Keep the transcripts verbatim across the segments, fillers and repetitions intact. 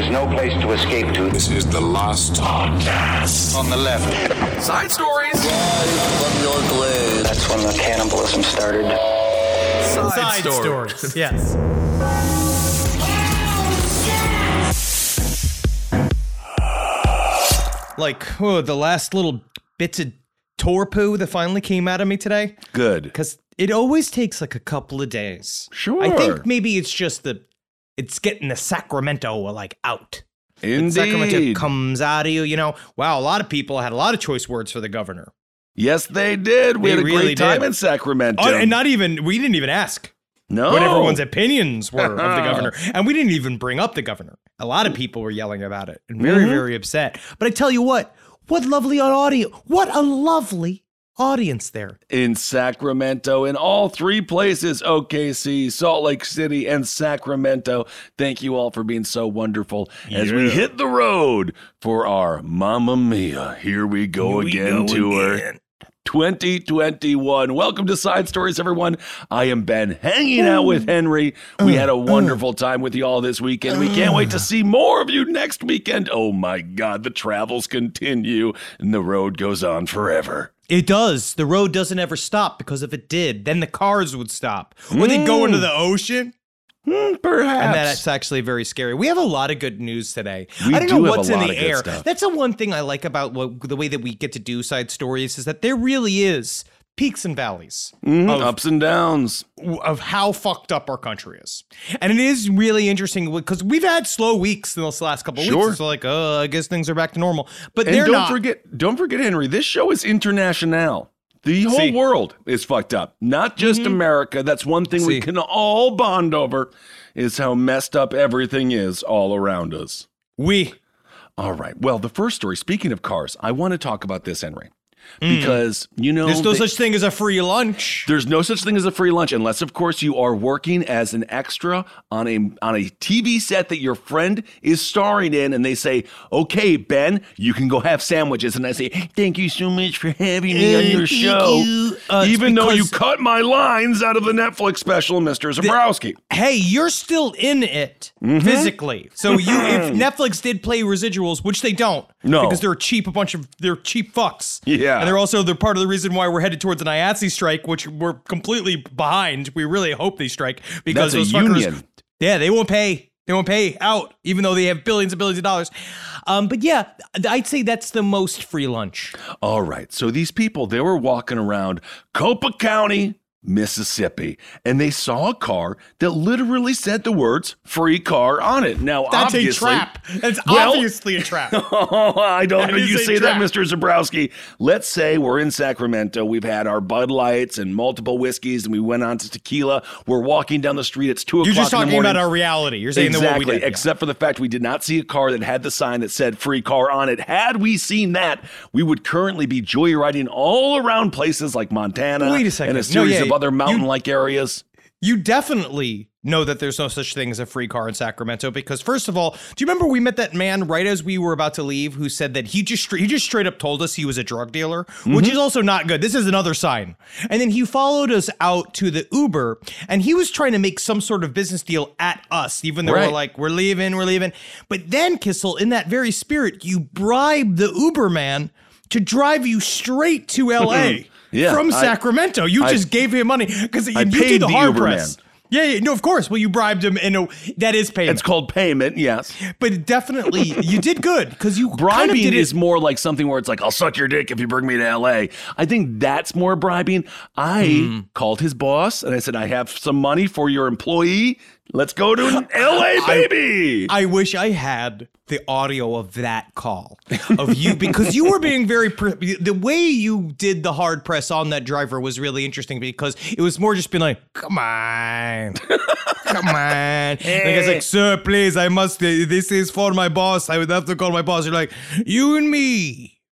no place to escape to. This is the last podcast. On the left. Side stories. From your glade. That's when the cannibalism started. Side, Side stories. stories. Yes. Like, oh, the last little bits of tour poo that finally came out of me today. Good. Because it always takes like a couple of days. Sure. I think maybe it's just the, it's getting the Sacramento like out. Indeed. The Sacramento comes out of you, you know. Wow, a lot of people had a lot of choice words for the governor. Yes, they did. We They had a really great time did. in Sacramento. Oh, and not even, we didn't even ask no. what everyone's opinions were of the governor. And we didn't even bring up the governor. A lot of people were yelling about it and very, Mm-hmm. very upset. But I tell you what, what lovely audio. What a lovely audience there. In Sacramento, in all three places, O K C, Salt Lake City, and Sacramento. Thank you all for being so wonderful as we Yeah. hit the road for our Mamma Mia, Here We Go Here we Again go tour. again. twenty twenty-one. Welcome to Side Stories, everyone. I am Ben, hanging out with Henry. We had a wonderful time with you all this weekend. We can't wait to see more of you next weekend. Oh my God, the travels continue and the road goes on forever. It does. The road doesn't ever stop, because if it did, then the cars would stop. Or they'd go into the ocean. Hmm, perhaps. And that's actually very scary. We have a lot of good news today. We I don't do know have what's a in lot the of good air. stuff. That's the one thing I like about what, the way that we get to do Side Stories is that there really is peaks and valleys Mhm, of, ups and downs. of how fucked up our country is. And it is really interesting because we've had slow weeks in this last couple of Sure. weeks. It's like, oh, I guess things are back to normal. But And they're don't not. forget, don't forget, Henry, this show is international. The whole See. world is fucked up, not just America. That's one thing we See. can all bond over, is how messed up everything is all around us. we. All right. Well, the first story, speaking of cars, I want to talk about this, Henry, because, you know, There's no they- such thing as a free lunch. there's no such thing as a free lunch, unless, of course, you are working as an extra on a on a T V set that your friend is starring in, and they say, "Okay, Ben, you can go have sandwiches," and I say, "Thank you so much for having me on Uh, your thank show," you. Uh, it's even though you because- cut my lines out of the Netflix special, Mister Zabrowski. Hey, you're still in it Mm-hmm. physically. So you, if Netflix did play residuals, which they don't, No. because they're a cheap, a bunch of they're cheap fucks. Yeah. and they're also they're part of the reason why we're headed towards an I A T S E strike, which we're completely behind. We really hope they strike because That's a those fuckers, union. yeah, they won't pay. They won't pay out, even though they have billions and billions of dollars. Um, but yeah, I'd say that's the most free lunch. All right. So these people, they were walking around Copa County, Mississippi, and they saw a car that literally said the words "free car" on it. Now, That's obviously, a trap. That's Well- obviously a trap. Oh, I don't That know is you a say that, trap. Mister Zabrowski. Let's say we're in Sacramento. We've had our Bud Lights and multiple whiskeys, and we went on to tequila. We're walking down the street. It's two You're o'clock just in the talking morning. about our reality. You're saying that what Exactly, we did. Yeah. except for the fact we did not see a car that had the sign that said "free car" on it. Had we seen that, we would currently be joyriding all around places like Montana Wait a second. and a No, series yeah, of other you- mountain-like areas. You definitely know that there's no such thing as a free car in Sacramento because, first of all, do you remember we met that man right as we were about to leave who said that he just he just straight up told us he was a drug dealer, which Mm-hmm. is also not good. This is another sign. And then he followed us out to the Uber, and he was trying to make some sort of business deal at us, even though Right. we're like, we're leaving, we're leaving. But then, Kissel, in that very spirit, you bribed the Uber man to drive you straight to L A. Yeah, from I- Sacramento. You I- just gave him money because you I did paid the the hard Uber press. man. Yeah, yeah, no, of course. Well, you bribed him, and uh, that is payment. It's called payment, yes. But definitely, you did good because you kind of Bribing did it. is more like something where it's like, I'll suck your dick if you bring me to L A. I think that's more bribing. I Hmm. called his boss and I said, I have some money for your employee. Let's go to L A, baby. I wish I had the audio of that call of you because you were being very pre- the way you did the hard press on that driver was really interesting because it was more just being like, come on, come on. And the guy's like, sir, please, I must. Uh, this is for my boss. I would have to call my boss. You're like, you and me.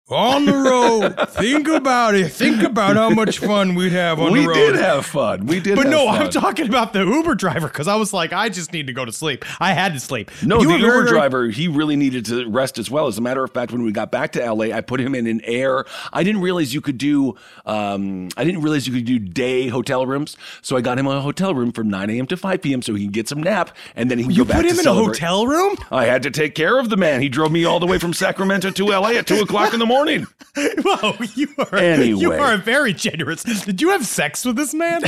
On the road. Think about it. Think about how much fun we'd have on we the road. We did have fun. We did But have no, fun. I'm talking about the Uber driver because I was like, I just need to go to sleep. I had to sleep. No, You the were Uber very, very- driver, he really needed to rest as well. As a matter of fact, when we got back to L A, I put him in an air. I didn't realize you could do, um, I didn't realize you could do day hotel rooms. So I got him a hotel room from nine a.m. to five p.m. so he can get some nap and then he can You go back put to him in celebrate. a hotel room? I had to take care of the man. He drove me all the way from Sacramento to L A at two o'clock in the morning. Whoa, you are, Anyway. you are very generous. Did you have sex with this man?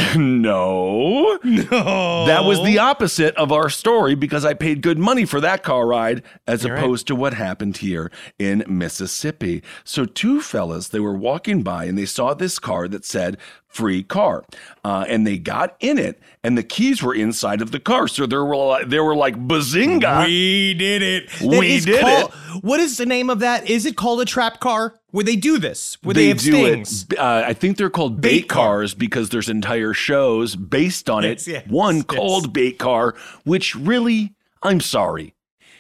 No. No. That was the opposite of our story because I paid good money for that car ride as You're opposed to what happened here in Mississippi. So two fellas, they were walking by and they saw this car that said free car. Uh, and they got in it and the keys were inside of the car. So there were like, they were like, bazinga. We did it. We That is did called- it. What is the name of that? Is it called a trap car? Where they do this? Where they, They have do stings? it. Uh, I think they're called bait, Bait car. cars because there's entire shows based on Yes, it. yes, One yes. called bait car, which really, I'm sorry.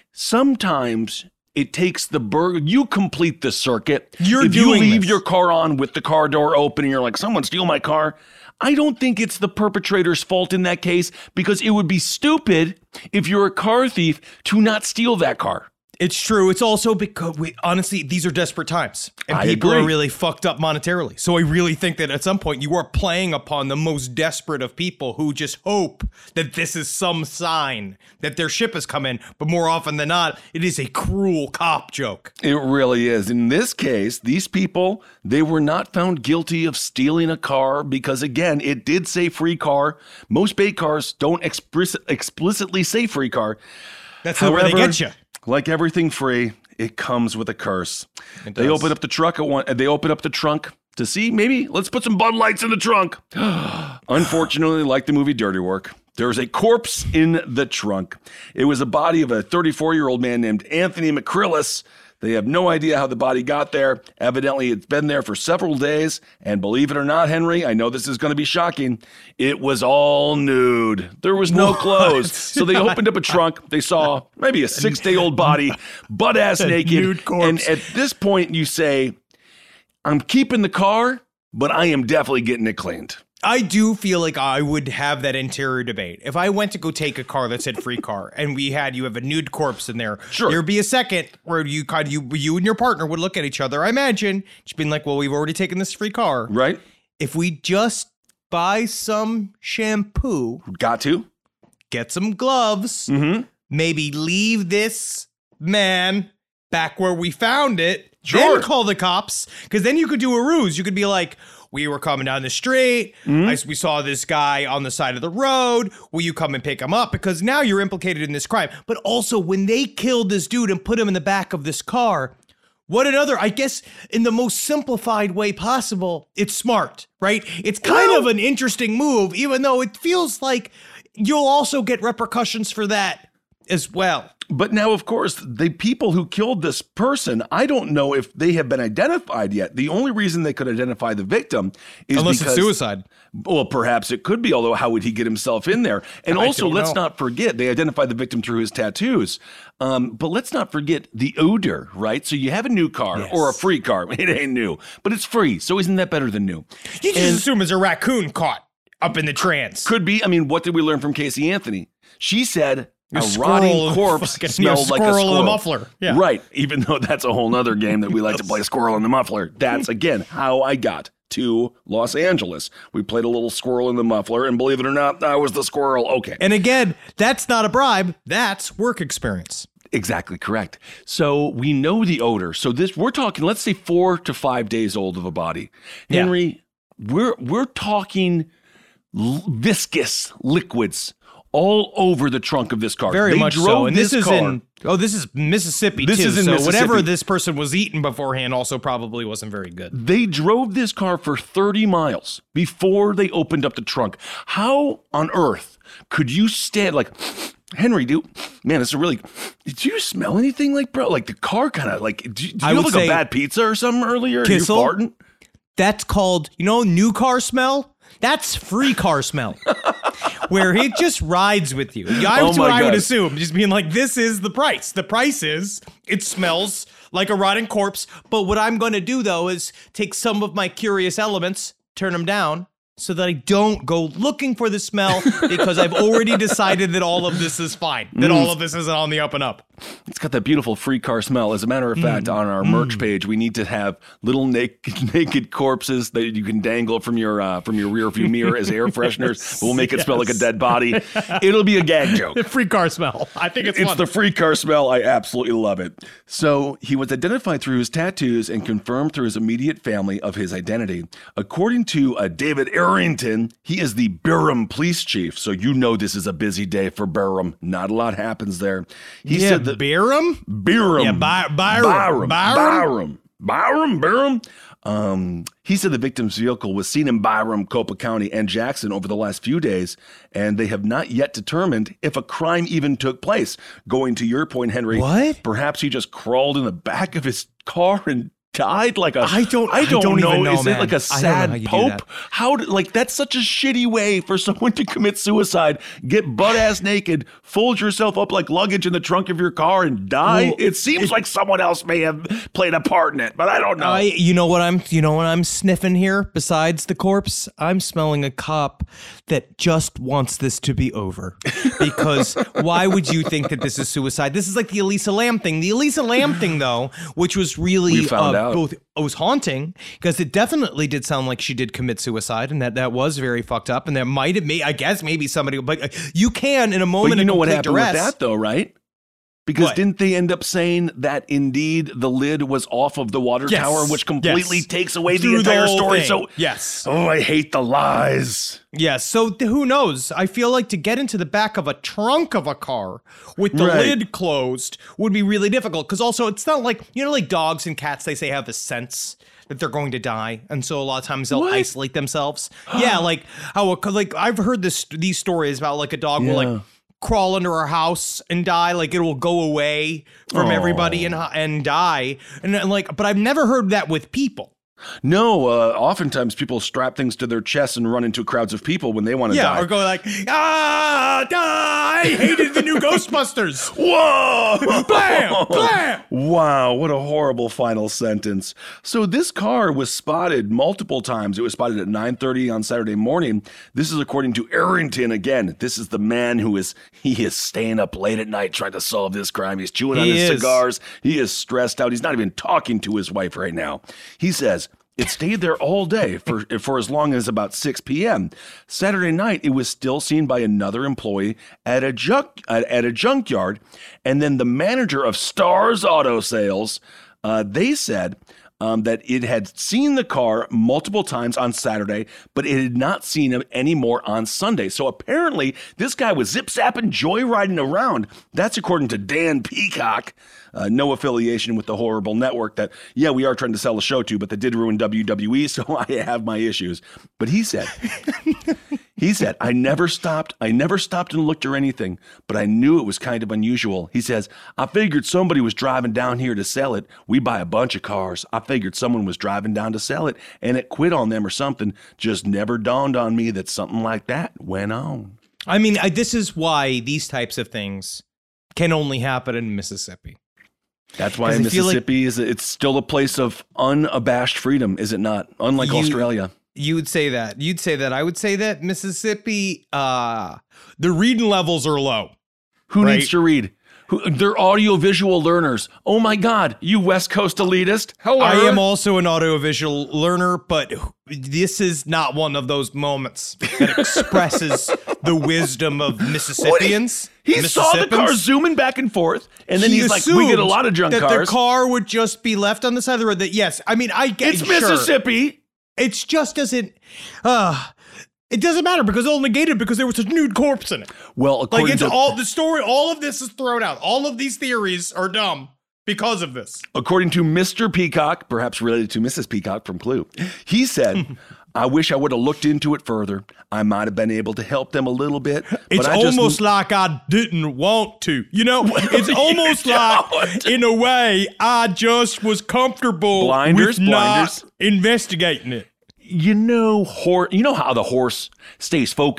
Sometimes it takes the burger. You complete the circuit. You're if you doing leave this. your car on with the car door open and you're like, someone steal my car. I don't think it's the perpetrator's fault in that case because it would be stupid if you're a car thief to not steal that car. It's true. It's also because, we, honestly, these are desperate times. And I people agree. are really fucked up monetarily. So I really think that at some point you are playing upon the most desperate of people who just hope that this is some sign that their ship has come in. But more often than not, it is a cruel cop joke. It really is. In this case, these people, they were not found guilty of stealing a car because, again, it did say free car. Most bait cars don't express- explicitly say free car. That's not where they However, get you. Like everything free, it comes with a curse. It They does. open up the truck at one. They open up the trunk to see maybe let's put some Bud Lights in the trunk. Unfortunately, like the movie Dirty Work, there's a corpse in the trunk. It was a body of a thirty-four-year-old man named Anthony McCrillis. They have no idea how the body got there. Evidently, it's been there for several days. And believe it or not, Henry, I know this is going to be shocking. It was all nude. There was no clothes. So they opened up a trunk. They saw maybe a six-day-old body, butt-ass naked. nude corpse. And at this point, you say, I'm keeping the car, but I am definitely getting it cleaned. I do feel like I would have that interior debate. If I went to go take a car that said free car and we had, you have a nude corpse in there, Sure. there'd be a second where you kind of, you, you and your partner would look at each other, I imagine, just being like, well, we've already taken this free car. Right? If we just buy some shampoo, Got to. get some gloves, Mm-hmm. maybe leave this man back where we found it, Sure. then call the cops, because then you could do a ruse. You could be like, we were coming down the street. Mm-hmm. I, we saw this guy on the side of the road. Will you come and pick him up? Because now you're implicated in this crime. But also, when they killed this dude and put him in the back of this car, what another, I guess, in the most simplified way possible, it's smart, right? It's kind of an interesting move, even though it feels like you'll also get repercussions for that as well. But now, of course, the people who killed this person, I don't know if they have been identified yet. The only reason they could identify the victim is Unless because, it's suicide. Well, perhaps it could be, although how would he get himself in there? And I also, don't let's know. not forget, they identified the victim through his tattoos. Um, but let's not forget the odor, right? So you have a new car Yes. or a free car. It ain't new, but it's free. So isn't that better than new? You just And- assume it's a raccoon caught up in the trance. Could be. I mean, what did we learn from Casey Anthony? She said A a squirrel rotting in- corpse fucking- smelled yeah, like a squirrel in squirrel. a muffler. Yeah. Right. Even though that's a whole nother game that we like to play, Squirrel in the Muffler. That's, again, how I got to Los Angeles. We played a little Squirrel in the Muffler, and believe it or not, I was the squirrel. Okay. And again, that's not a bribe. That's work experience. Exactly correct. So we know the odor. So this, we're talking, let's say four to five days old of a body. Yeah. Henry, we're we're talking l- viscous liquids all over the trunk of this car. Very They much drove so. And this, is car. in oh, this is Mississippi This too. is in so whatever Mississippi. this person was eating beforehand also probably wasn't very good. They drove this car for thirty miles before they opened up the trunk. How on earth could you stand like Henry, dude, man, it's a really, did you smell anything like, bro? Like the car kind of like, did you, did you I have would like say- a bad pizza or something earlier? Kissel? You farting? That's called, you know, new car smell? That's free car smell. where it just rides with you. That's Oh what my I would God. assume. Just being like, this is the price. The price is it smells like a rotting corpse. But what I'm going to do, though, is take some of my curious elements, turn them down, so that I don't go looking for the smell because I've already decided that all of this is fine, that all of this isn't on the up and up. It's got that beautiful free car smell. As a matter of fact, on our merch page, we need to have little naked, naked corpses that you can dangle from your uh, from your rear view mirror as air fresheners. We'll make it smell like a dead body. It'll be a gag joke. The free car smell. I think it's It's fun. the free car smell. I absolutely love it. So he was identified through his tattoos and confirmed through his immediate family of his identity. According to uh, David Arrington, he is the Durham police chief. So you know this is a busy day for Durham. Not a lot happens there. He yeah, said that Byram? Byram. Yeah, By- Byram. Byram. Byram? Byram. Byram. Byram. Um, he said the victim's vehicle was seen in Byram, Copa County, and Jackson over the last few days, and they have not yet determined if a crime even took place. Going to your point, Henry, What? Perhaps he just crawled in the back of his car and died like a I don't- I don't, I don't know. even know, Is man. it like a I don't know sad how you do pope? that. How do, like that's such a shitty way for someone to commit suicide. Get butt ass naked, fold yourself up like luggage in the trunk of your car and die. Well, it seems like someone else may have played a part in it, but I don't know. I, you know what I'm, you know what I'm sniffing here. Besides the corpse, I'm smelling a cop that just wants this to be over. Because why would you think that this is suicide? This is like the Elisa Lam thing. The Elisa Lam thing, though, which was really We found uh, out. both it was haunting because it definitely did sound like she did commit suicide, and that that was very fucked up, and that might have made, I guess, maybe somebody, but uh, you can in a moment but you of know what complete happened duress. with that, though, right? Because What? didn't they end up saying that indeed the lid was off of the water Yes. tower, which completely Yes. takes away the Through entire whole story? thing. So, yes. oh, I hate the lies. Yes, so th- who knows? I feel like to get into the back of a trunk of a car with the Right. lid closed would be really difficult. Because also, it's not like, you know, like dogs and cats, they say have a sense that they're going to die, and so a lot of times they'll What? isolate themselves. Yeah, like how, a, like I've heard this these stories about like a dog will Yeah. like crawl under our house and die, like it will go away from Aw. everybody and and die, and, and like, but I've never heard that with people. No, uh, oftentimes people strap things to their chests and run into crowds of people when they want to Yeah, die. or go like, ah, die! I hated the new Ghostbusters. Whoa! Blam! Blam! Wow, what a horrible final sentence. So this car was spotted multiple times. It was spotted at nine thirty on Saturday morning. This is according to Arrington again. This is the man who is he is staying up late at night trying to solve this crime. He's chewing on He his is. cigars. He is stressed out. He's not even talking to his wife right now. He says it stayed there all day for, for as long as about six p.m. Saturday night, it was still seen by another employee at a junk at, at a junkyard, and then the manager of Stars Auto Sales, uh, they said um, that it had seen the car multiple times on Saturday, but it had not seen him anymore on Sunday. So apparently, this guy was zip-zapping, joyriding around. That's according to Dan Peacock. Uh, no affiliation with the horrible network that, yeah, we are trying to sell a show to, but that did ruin W W E, so I have my issues. But he said, he said, I never stopped. I never stopped and looked or anything, but I knew it was kind of unusual. He says, I figured somebody was driving down here to sell it. We buy a bunch of cars. I figured someone was driving down to sell it, and it quit on them or something. Just never dawned on me that something like that went on. I mean, I, this is why these types of things can only happen in Mississippi. That's why 'Cause I feel like- Mississippi is it's still a place of unabashed freedom, is it not? Unlike You- Australia. You would say that. You'd say that. I would say that Mississippi, uh, the reading levels are low. Who Right. needs to read? Who, they're audiovisual learners. Oh my God, you West Coast elitist. Hello. I am also an audiovisual learner, but this is not one of those moments that expresses the wisdom of Mississippians. He saw the car Mississippians. zooming back and forth, and then He he's like, "We get a assumed lot of junk that cars. the car would just be left on the side of the road." That yes, I mean I get it's sure. Mississippi." It's just doesn't. Uh, it doesn't matter because it'll negate it because there was a nude corpse in it. Well, according Like it's to all the story. All of this is thrown out. All of these theories are dumb because of this. according to Mister Peacock, perhaps related to Missus Peacock from Clue, he said, "I wish I would have looked into it further. I might have been able to help them a little bit. But It's I just, almost like I didn't want to. You know, it's almost like, don't. in a way, I just was comfortable Blinders, with blinders. not investigating it. you know, hor- you know how the horse stays focused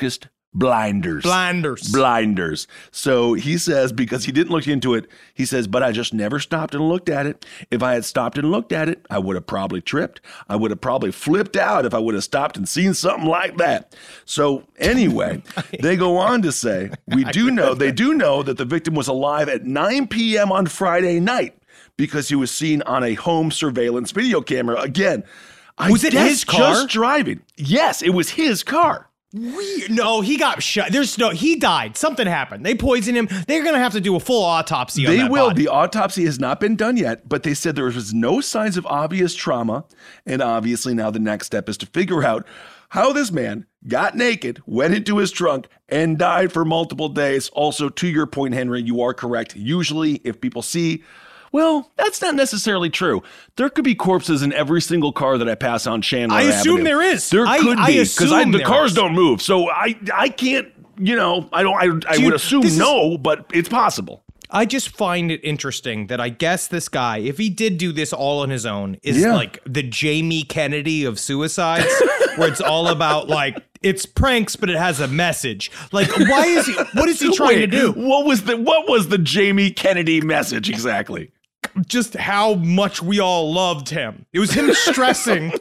Blinders. Blinders. Blinders. So he says, because he didn't look into it, he says, but I just never stopped and looked at it. If I had stopped and looked at it, I would have probably tripped. I would have probably flipped out if I would have stopped and seen something like that. So anyway, they go on to say, we do know, they do know that the victim was alive at nine p.m. on Friday night because he was seen on a home surveillance video camera. Again, I Was it guess his car? just driving. Yes, it was his car. We, no, he got shot. There's no, he died. Something happened. They poisoned him. They're going to have to do a full autopsy on They that will. body. The autopsy has not been done yet, but they said there was no signs of obvious trauma. And obviously now the next step is to figure out how this man got naked, went into his trunk, and died for multiple days. Also, to your point, Henry, you are correct. Usually if people see, well, that's not necessarily true. There could be corpses in every single car that I pass on Chandler I assume Avenue. there is. There I- could I be, because assume the there cars is. don't move. So I I can't, you know, I don't. I, I Dude, would assume this is- no, but it's possible. I just find it interesting that I guess this guy, if he did do this all on his own, is Yeah. like the Jamie Kennedy of suicides, where it's all about like, it's pranks, but it has a message. Like, why is he, what is he trying Wait, to do? What was the what was the Jamie Kennedy message exactly? Just how much we all loved him. It was him stressing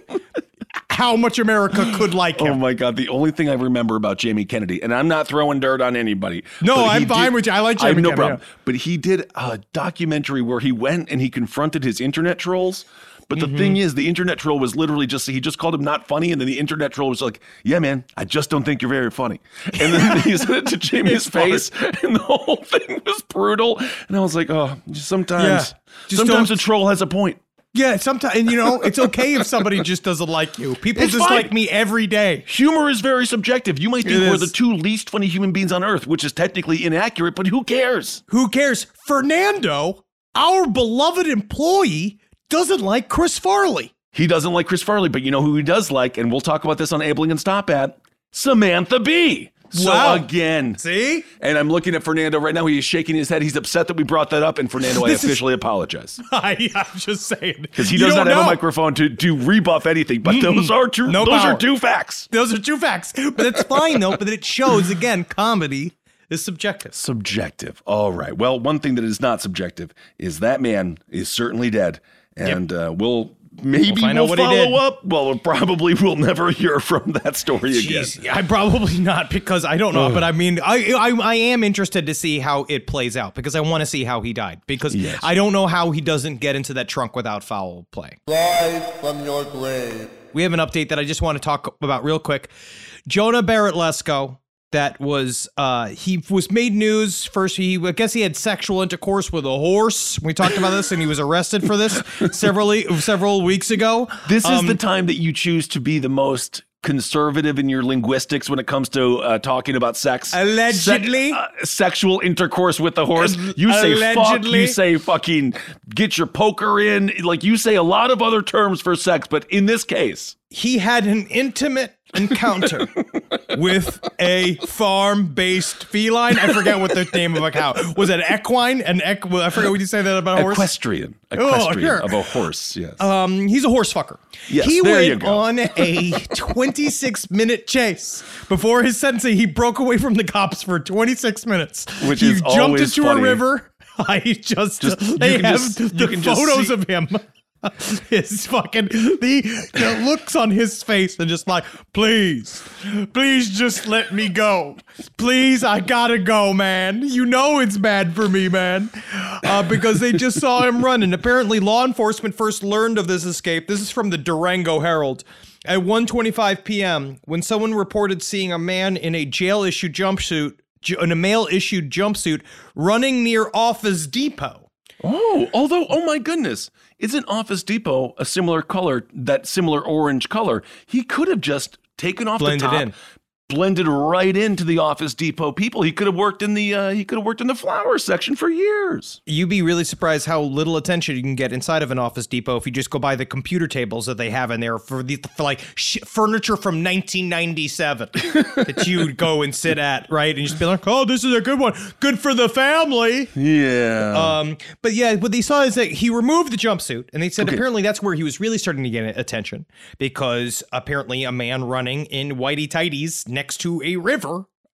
how much America could like Oh him. my God! The only thing I remember about Jamie Kennedy, and I'm not throwing dirt on anybody. No, but he I'm fine did- with you. I like I have Jamie no Kennedy, problem. But he did a documentary where he went and he confronted his internet trolls. But the Mm-hmm. thing is, the internet troll was literally just, he just called him not funny. And then the internet troll was like, yeah, man, I just don't think you're very funny. And then he said it to Jamie's face. And the whole thing was brutal. And I was like, oh, sometimes, Yeah. Just sometimes don't- a troll has a point. Yeah, sometimes, and you know, it's okay if somebody just doesn't like you. People It's dislike fine. me every day. Humor is very subjective. You might think It we're is. the two least funny human beings on earth, which is technically inaccurate, but who cares? Who cares? Fernando, our beloved employee, doesn't like Chris Farley. He doesn't like Chris Farley, but you know who he does like, and we'll talk about this on Abling and Stop At, Samantha Bee. So Wow. again, See? and I'm looking at Fernando right now. He's shaking his head. He's upset that we brought that up, and Fernando, I This is- officially apologize. I, I'm just saying. Because he You does don't not have a know. microphone to, to rebuff anything, but those are true. No those power. are two facts. Those are two facts. But it's fine, though. But it shows, again, comedy is subjective. Subjective. All right. Well, one thing that is not subjective is that man is certainly dead. And uh, we'll maybe We'll find we'll out what he did. follow up. Well, we'll probably will never hear from that story again. Jeez, I probably not because I don't know. But I mean, I, I I am interested to see how it plays out because I want to see how he died because Yes. I don't know how he doesn't get into that trunk without foul play. Live from your grave. We have an update that I just want to talk about real quick. Jonah Barrett Lesko, that was, uh, he was made news. First, he, I guess he had sexual intercourse with a horse. We talked about this and he was arrested for this several, several weeks ago. This is Um, the time that you choose to be the most conservative in your linguistics when it comes to uh, talking about sex. Allegedly. Se- uh, sexual intercourse with the horse. You say fuck, Allegedly. you say fucking get your poker in. Like you say a lot of other terms for sex, but in this case, He had an intimate encounter with a farm-based feline. I forget what the name of a cow was. It equine? An equ- I forget what you say that about a horse. equestrian. Equestrian sure. of a horse, yes. Um, he's a horse fucker. Yes, he there went you go. on a twenty-six minute chase before his sentencing. He broke away from the cops for twenty-six minutes. Which he is jumped always into funny. a river. I just, Just- you they can have just- you the can just photos see- of him. His fucking the, the looks on his face and just like, please, please just let me go. Please, I gotta go, man. You know it's bad for me, man. Uh, because they just saw him running. Apparently, law enforcement first learned of this escape. This is from the Durango Herald. At one twenty-five p.m., when someone reported seeing a man in a jail-issued jumpsuit, ju- in a male-issued jumpsuit, running near Office Depot. Oh, although, oh my goodness, isn't Office Depot a similar color, that similar orange color? He could have just taken off Blended the top, in. blended right into the Office Depot people. He could have worked in the, uh, he could have worked in the flower section for years. You'd be really surprised how little attention you can get inside of an Office Depot if you just go by the computer tables that they have in there for the for like sh- furniture from nineteen ninety-seven that you would go and sit at, right? And just be like, oh, this is a good one. Good for the family. Yeah. Um, but yeah, what they saw is that he removed the jumpsuit, and they said Okay. apparently that's where he was really starting to get attention because apparently a man running in whitey tighties next to a river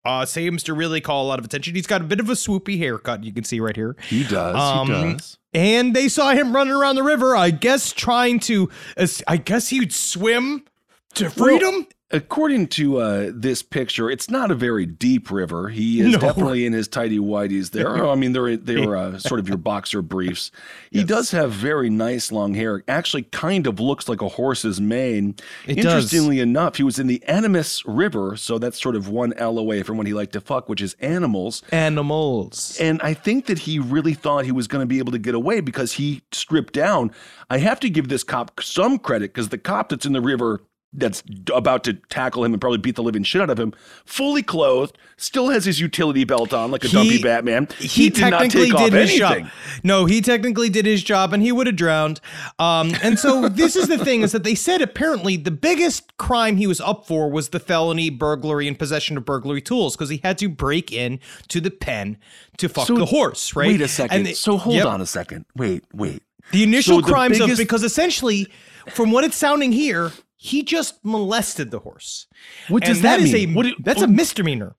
Uh, seems to really call a lot of attention. He's got a bit of a swoopy haircut, you can see right here. He does. Um, he does. And they saw him running around the river, I guess trying to, I guess he would swim to freedom? Well, according to uh, this picture, it's not a very deep river. He is No. definitely in his tighty whities there. I mean, they're they're uh, sort of your boxer briefs. He Yes. does have very nice long hair. Actually, kind of looks like a horse's mane. It Interestingly enough, he was in the Animus River, so that's sort of one L away from what he liked to fuck, which is animals. Animals. And I think that he really thought he was going to be able to get away because he stripped down. I have to give this cop some credit because the cop that's in the river that's about to tackle him and probably beat the living shit out of him, fully clothed, still has his utility belt on like a He- dumpy Batman. He, He, did not technically take did off his anything. job. No, he technically did his job and he would have drowned. Um, and so this is the thing is that they said apparently the biggest crime he was up for was the felony burglary and possession of burglary tools because he had to break in to the pen to fuck So, the horse, right? Wait a second. And they- so hold Yep. on a second. Wait, wait. The initial So the crimes biggest- of because essentially, from what it's sounding here, he just molested the horse. What does and that is mean? a What do- that's a misdemeanor.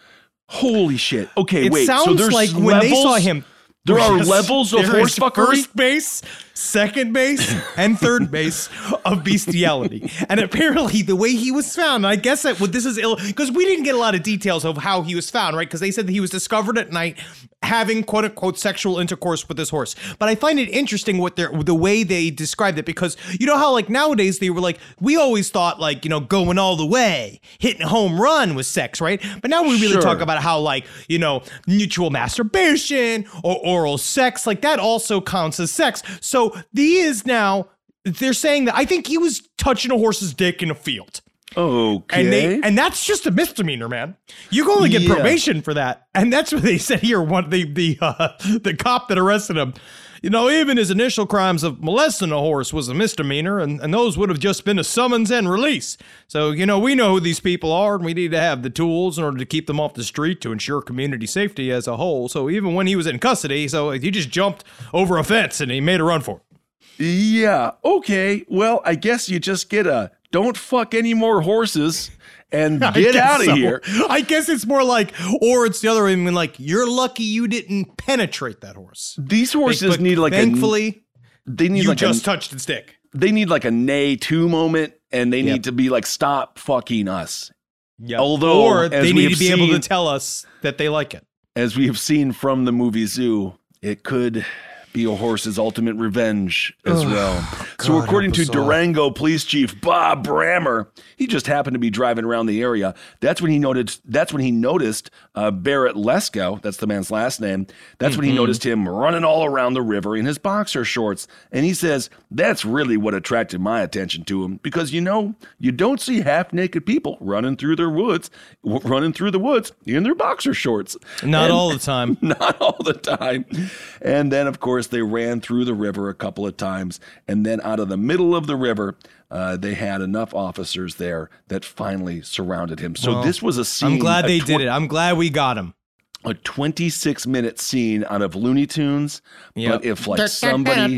Holy shit. Okay, It wait. sounds so there's like when levels? they saw him. There are Yes, levels of there horse is fuckery? First base, second base, and third base of bestiality. And apparently, the way he was found, and I guess that what this is ill because we didn't get a lot of details of how he was found, right? Because they said that he was discovered at night having quote unquote sexual intercourse with this horse. But I find it interesting what they're the way they described it because you know how like nowadays they were like we always thought like you know going all the way, hitting a home run was sex, right? But now we really Sure. talk about how like you know mutual masturbation or oral sex like that also counts as sex. So he is now they're saying that I think he was touching a horse's dick in a field. Okay. And they and that's just a misdemeanor, man. You can only get Yeah. probation for that. And that's what they said here. One the the uh, the cop that arrested him. You know, even his initial crimes of molesting a horse was a misdemeanor, and, and those would have just been a summons and release. So, you know, we know who these people are, and we need to have the tools in order to keep them off the street to ensure community safety as a whole. So even when he was in custody, so he just jumped over a fence and he made a run for it. Yeah. Okay. Well, I guess you just get a don't fuck any more horses and I get guess out of so. here. I guess it's more like, or it's the other way. I mean, like, you're lucky you didn't penetrate that horse. These horses But need like thankfully, a they need you like just a, touched its dick. they need like a nay two moment, and they Yep. need to be like stop fucking us. Yeah. Although, or as they we need have to be able seen- to tell us that they like it. As we have seen from the movie Zoo, it could be a horse's ultimate revenge as well. So God according help to us all. Durango Police Chief Bob Brammer, he just happened to be driving around the area. That's when he noticed. That's when he noticed uh, Barrett Lesko. That's the man's last name. That's Mm-hmm. when he noticed him running all around the river in his boxer shorts. And he says that's really what attracted my attention to him because you know you don't see half naked people running through their woods, w- running through the woods in their boxer shorts. Not And- all the time. Not all the time. And then, of course, they ran through the river a couple of times. And then out of the middle of the river, uh, they had enough officers there that finally surrounded him. So Well, this was a scene. I'm glad a they tw- did it. I'm glad we got him. A twenty-six minute scene out of Looney Tunes. Yep. But if like somebody.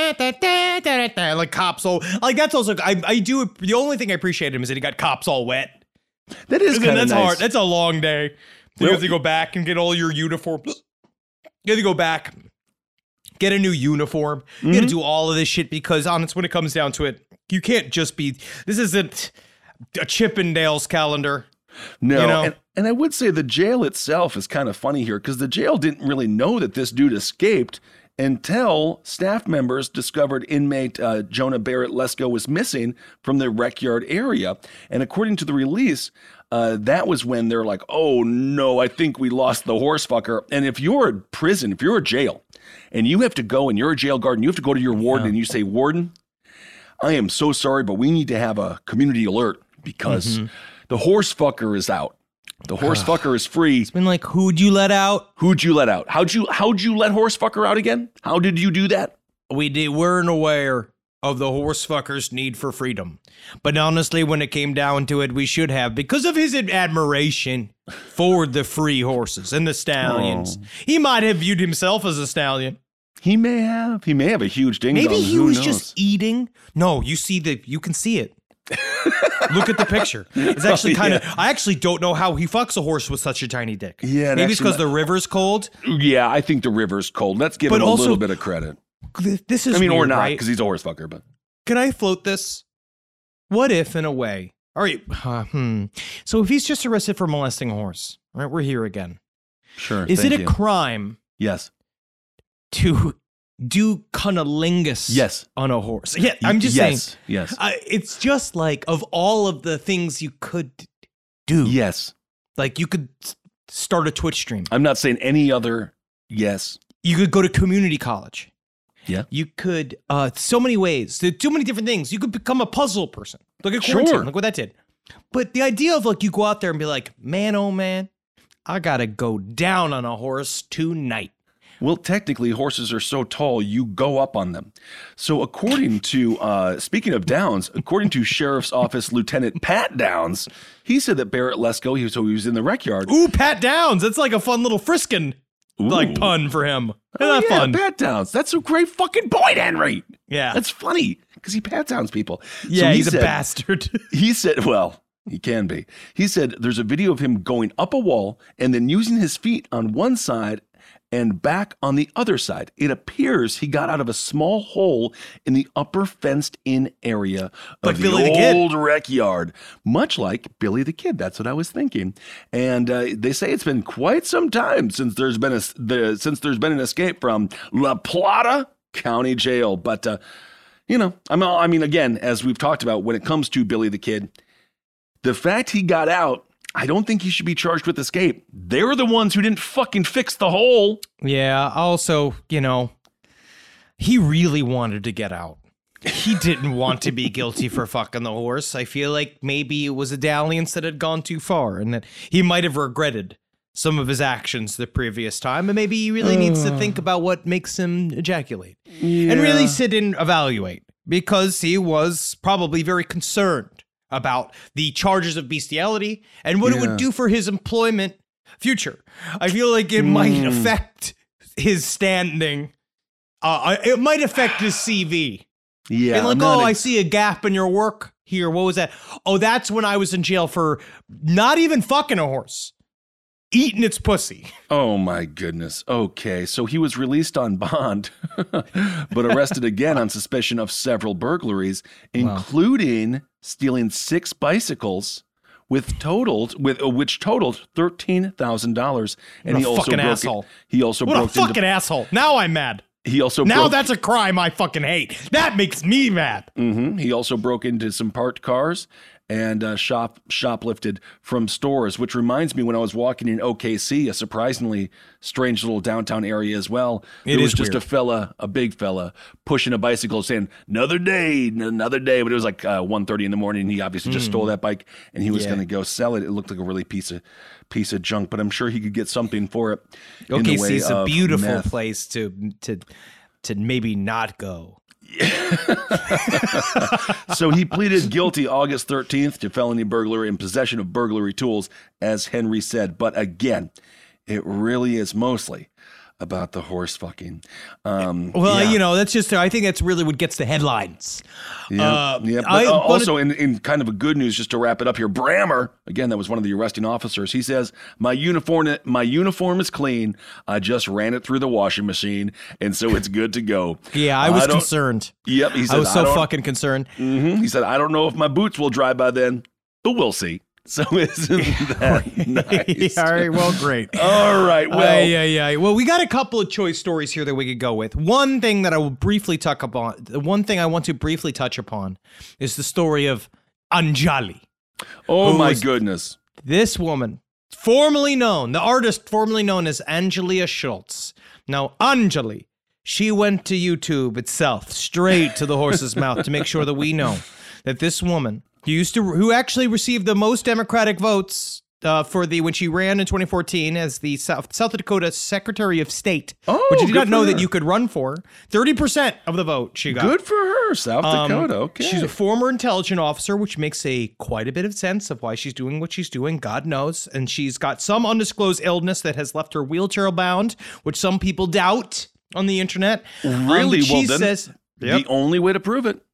Like cops all like that's also I, I do the only thing I appreciate him is that he got cops all wet. That is And kind of that's nice. hard. That's a long day. You Well- have to go back and get all your uniforms. You have to go back, get a new uniform. You Mm-hmm. got to do all of this shit because, honest, when it comes down to it, you can't just be. This isn't a Chippendales calendar. No, You know? and, and I would say the jail itself is kind of funny here because the jail didn't really know that this dude escaped until staff members discovered inmate uh, Jonah Barrett Lesko was missing from the rec yard area. And according to the release, uh, that was when they're like, oh no, I think we lost the horse fucker. And if you're a prison, if you're a jail, and you have to go and you're a jail guard and you have to go to your warden and you say, warden, I am so sorry, but we need to have a community alert because the horse fucker is out. The horse fucker is free. It's been like, who'd you let out? Who'd you let out? How'd you how'd you let horse fucker out again? How did you do that? We did, weren't aware of the horse fucker's need for freedom. But honestly, when it came down to it, we should have because of his admiration for the free horses and the stallions. Oh. He might have viewed himself as a stallion. He may have. He may have a huge ding dong. Maybe he Who was knows? just eating. No, you see the, you can see it. Look at the picture. It's actually Oh, kind of. yeah. I actually don't know how he fucks a horse with such a tiny dick. Yeah, it maybe it's actually- because the river's cold. Yeah, I think the river's cold. Let's give But him a also- little bit of credit. This is. I mean, or weird, not, right? because he's a horse fucker. But Can I float this? What if, in a way? All right. Uh, hmm. So if he's just arrested for molesting a horse, all right, we're here again. sure. Is thank it a you. crime Yes. to do cunnilingus Yes. on a horse? Yeah, I'm just yes. saying. Yes. Uh, it's just like of all of the things you could do. Yes. Like you could s- start a Twitch stream. I'm not saying any other. Yes. You could go to community college. Yeah. You could, uh, so many ways. There's too many different things. You could become a puzzle person. Look at quarantine. Sure. Look what that did. But the idea of like you go out there and be like, man, oh man, I gotta go down on a horse tonight. Well, technically, horses are so tall, you go up on them. So according to, uh, speaking of Downs, according to Sheriff's Office Lieutenant Pat Downs, he said that Barrett Lesko, he was, so he was in the rec yard. Ooh, Pat Downs. That's like a fun little friskin like Ooh. pun for him. Isn't Oh, that yeah, fun? Pat Downs. That's a great fucking point, Henry. Yeah. That's funny because he Pat Downs people. yeah, So he he's said- a bastard. He said, well, he can be. He said there's a video of him going up a wall and then using his feet on one side and back on the other side. It appears he got out of a small hole in the upper fenced-in area Like of Billy the the Kid. old rec yard, much like Billy the Kid. That's what I was thinking. And uh, they say it's been quite some time since there's been a the, since there's been an escape from La Plata County Jail. But uh, you know, I'm I mean, again, as we've talked about, when it comes to Billy the Kid, the fact he got out, I don't think he should be charged with escape. They're the ones who didn't fucking fix the hole. Yeah, also, you know, he really wanted to get out. He didn't want to be guilty for fucking the horse. I feel like maybe it was a dalliance that had gone too far and that he might have regretted some of his actions the previous time. And maybe he really needs to think about what makes him ejaculate and really sit and evaluate because he was probably very concerned about the charges of bestiality and what it Yeah. would do for his employment future. I feel like it might affect his standing. Uh, it might affect his C V. Yeah. Being like, I'm not oh, I ex- see a gap in your work here. What was that? Oh, that's when I was in jail for not even fucking a horse, eating its pussy. Oh my goodness. Okay, so he was released on bond, but arrested again on suspicion of several burglaries, including stealing six bicycles, with totaled with uh, which totaled thirteen thousand dollars. And What a he also fucking broke asshole. It, he also What a broke fucking into. asshole. Now I'm mad. He also Now broke, that's a crime I fucking hate. That makes me mad. Mhm. He also broke into some parked cars and uh, shop shoplifted from stores, which reminds me when I was walking in O K C, a surprisingly strange little downtown area as well. It There was is just weird. a fella, a big fella, pushing a bicycle saying, another day, another day. But it was like uh, one thirty in the morning. He obviously just stole that bike and he was Hmm. Yeah. going to go sell it. It looked like a really piece of piece of junk, but I'm sure he could get something for it. in the O K way C is a of beautiful meth. place to to to maybe not go. So he pleaded guilty August thirteenth to felony burglary and possession of burglary tools, as Henry said. But again, it really is mostly about the horse fucking. Um, Well, yeah. you know, that's just, I think that's really what gets the headlines. Yeah, Uh, yeah. But I- uh, but also, in, in kind of a good news, just to wrap it up here, Brammer, again, that was one of the arresting officers. He says, "My uniform, my uniform is clean. I just ran it through the washing machine, and so it's good to go." Yeah, I was don't- concerned. Yep, he said, I was so don't- fucking concerned. Mhm. He said, "I don't know if my boots will dry by then, but we'll see." So isn't that nice? All right, well, great. All right. Well, Well, yeah, yeah. Well, we got a couple of choice stories here that we could go with. One thing that I will briefly touch upon, the one thing I want to briefly touch upon is the story of Anjali. oh who my was- goodness. This woman, formerly known, the artist formerly known as Angelia Schultz. Now, Anjali, she went to YouTube itself, straight to the horse's mouth to make sure that we know that this woman, who used to, who actually received the most Democratic votes uh, for the when she ran in twenty fourteen as the South, South Dakota Secretary of State, Oh, which I did good not know for that her. you could run for. thirty percent of the vote she got. Good for her, South Um, Dakota. Okay. She's a former intelligence officer, which makes a quite a bit of sense of why she's doing what she's doing. God knows. And she's got some undisclosed illness that has left her wheelchair bound, which some people doubt on the internet. Um, really she well. Then says, the only way to prove it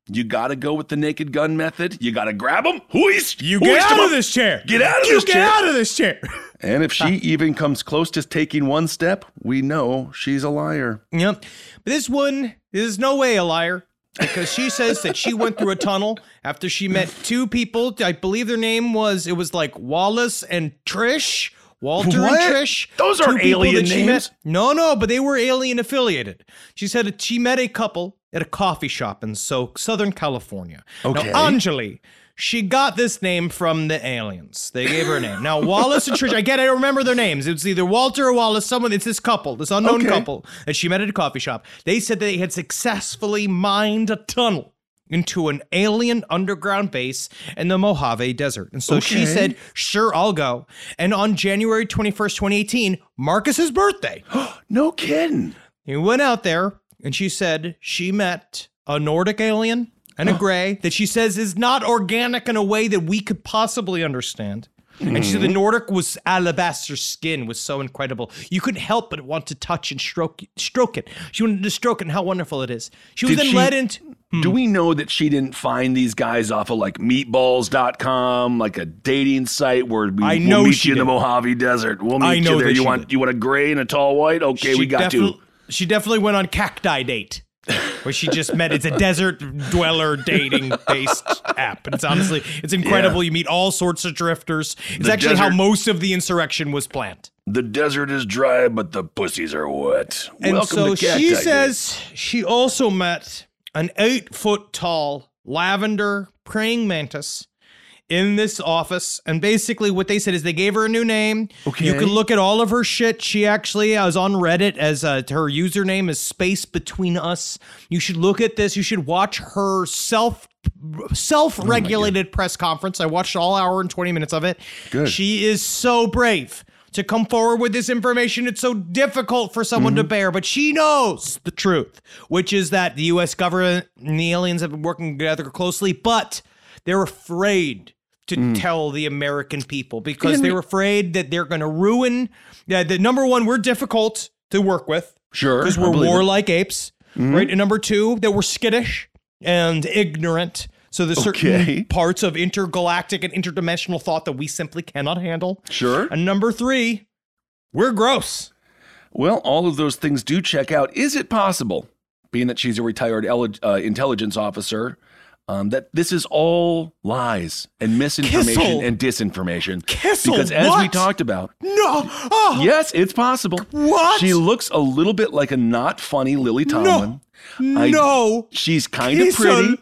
You got to go with the naked gun method. You got to grab him. Hoist. You hoist get him out up. of this chair. Get out of you this get chair. out of this chair. And if she even comes close to taking one step, we know she's a liar. Yep. But this one is no way a liar because she says that she went through a tunnel after she met two people. I believe their name was, it was like Wallace and Trish. Walter What? and Trish. Those two aren't people alien that she names. met. No, no, but they were alien affiliated. She said that she met a couple at a coffee shop in so Southern California. Okay. Now, Anjali, she got this name from the aliens. They gave her a name. Now, Wallace and Trish, I get, I don't remember their names. It was either Walter or Wallace. Someone, it's this couple, this unknown Okay. couple that she met at a coffee shop. They said they had successfully mined a tunnel into an alien underground base in the Mojave Desert. And so she Okay. said, sure, I'll go. And on January twenty-first, twenty eighteen, Marcus's birthday, No kidding. he went out there and she said she met a Nordic alien and a gray that she says is not organic in a way that we could possibly understand. And she said the Nordic was alabaster skin was so incredible. You couldn't help but want to touch and stroke stroke it. She wanted to stroke it and how wonderful it is. She was Did then she- led into... Do we know that she didn't find these guys off of like meatballs dot com, like a dating site where we, I we'll know meet she you in the did. Mojave Desert? We'll meet I know you there. that You she want did. you want a gray and a tall white? Okay, we She got defi- to. She definitely went on cacti date, where she just met. It's a desert dweller dating based app, and it's honestly it's incredible. Yeah. You meet all sorts of drifters. It's The actually how desert- most of the insurrection was planned. The desert is dry, but the pussies are wet. And Welcome so to Cacti she Day. says she also met an eight foot tall lavender praying mantis in this office. And basically what they said is they gave her a new name. Okay. You can look at all of her shit. She actually is on Reddit as uh, her username is Space Between Us. You should look at this. You should watch her self self-regulated press conference. I watched all hour and twenty minutes of it. Good. She is so brave to come forward with this information. It's so difficult for someone to bear, but she knows the truth, which is that the U S government and the aliens have been working together closely, but they're afraid to tell the American people because Henry- they're afraid that they're going to ruin. Yeah, the number one, we're difficult to work with. Sure, Because I we're believe it. warlike apes, right? And number two, that we're skittish and ignorant. So there's certain Okay. parts of intergalactic and interdimensional thought that we simply cannot handle. Sure. And number three, we're gross. Well, all of those things do check out. Is it possible, being that she's a retired ele- uh, intelligence officer, um, that this is all lies and misinformation Kissel. and disinformation? Kissel, Because as we what? talked about, No. Oh, yes, it's possible. What? She looks a little bit like a not funny Lily Tomlin. I- no. She's kind of Kissel. pretty.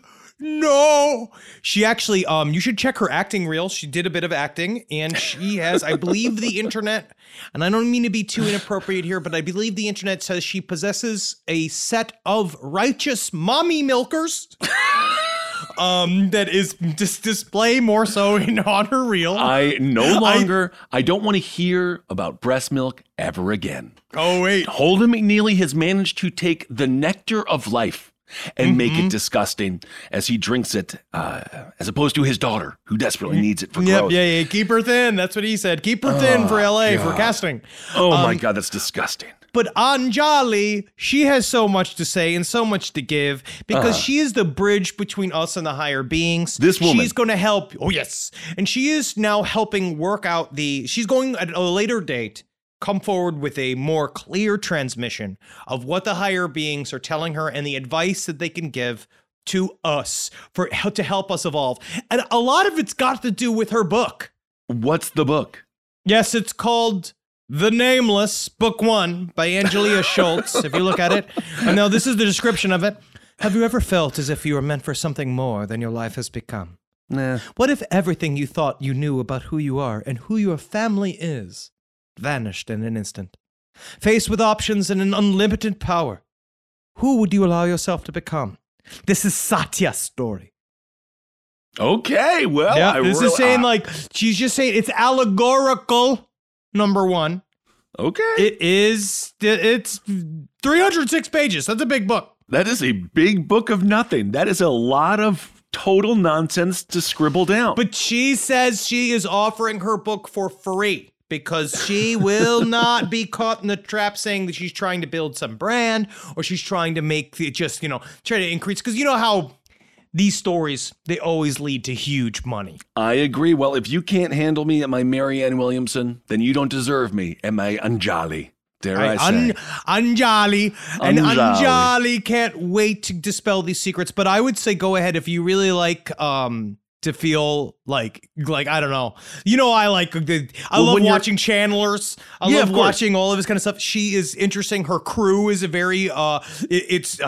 No. She actually, um, you should check her acting reel. She did a bit of acting, and she has, I believe, the internet, and I don't mean to be too inappropriate here, but I believe the internet says she possesses a set of righteous mommy milkers. Um, that is just display more so in on her reel. I no longer, I, don't want to hear about breast milk ever again. oh wait, Holden McNeely has managed to take the nectar of life and make Mm-hmm. it disgusting as he drinks it, uh, as opposed to his daughter, who desperately needs it for yep, growth. yeah, yeah, keep her thin. That's what he said. Keep her thin for L A for casting. Oh Um, my God, that's disgusting. But Anjali, she has so much to say and so much to give because she is the bridge between us and the higher beings. This woman. She's going to help. Oh, yes. And she is now helping work out the, she's going at a later date, come forward with a more clear transmission of what the higher beings are telling her and the advice that they can give to us for to help us evolve. And a lot of it's got to do with her book. What's the book? Yes, it's called The Nameless, Book One by Angelia Schultz, if you look at it. And now this is the description of it. Have you ever felt as if you were meant for something more than your life has become? Nah. What if everything you thought you knew about who you are and who your family is vanished in an instant? Faced with options and an unlimited power, who would you allow yourself to become? This is Satya's story. Okay, well, Yeah, I this really- is saying I- like, she's just saying it's allegorical, number one. okay. It is, it's three hundred six pages. That's a big book. That is a big book of nothing. That is a lot of total nonsense to scribble down. But she says she is offering her book for free because she will not be caught in the trap saying that she's trying to build some brand or she's trying to make it just, you know, try to increase. Because you know how these stories, they always lead to huge money. I agree. Well, if you can't handle me at my Marianne Williamson, then you don't deserve me at my Anjali. Dare I, I say. Un- Anjali. And Anjali. Anjali can't wait to dispel these secrets. But I would say go ahead if you really like um, to feel like, like I don't know. You know, I like, the, I Well, love when you're- watching Channelers. I Yeah, love of course. watching all of this kind of stuff. She is interesting. Her crew is a very, uh, it, it's,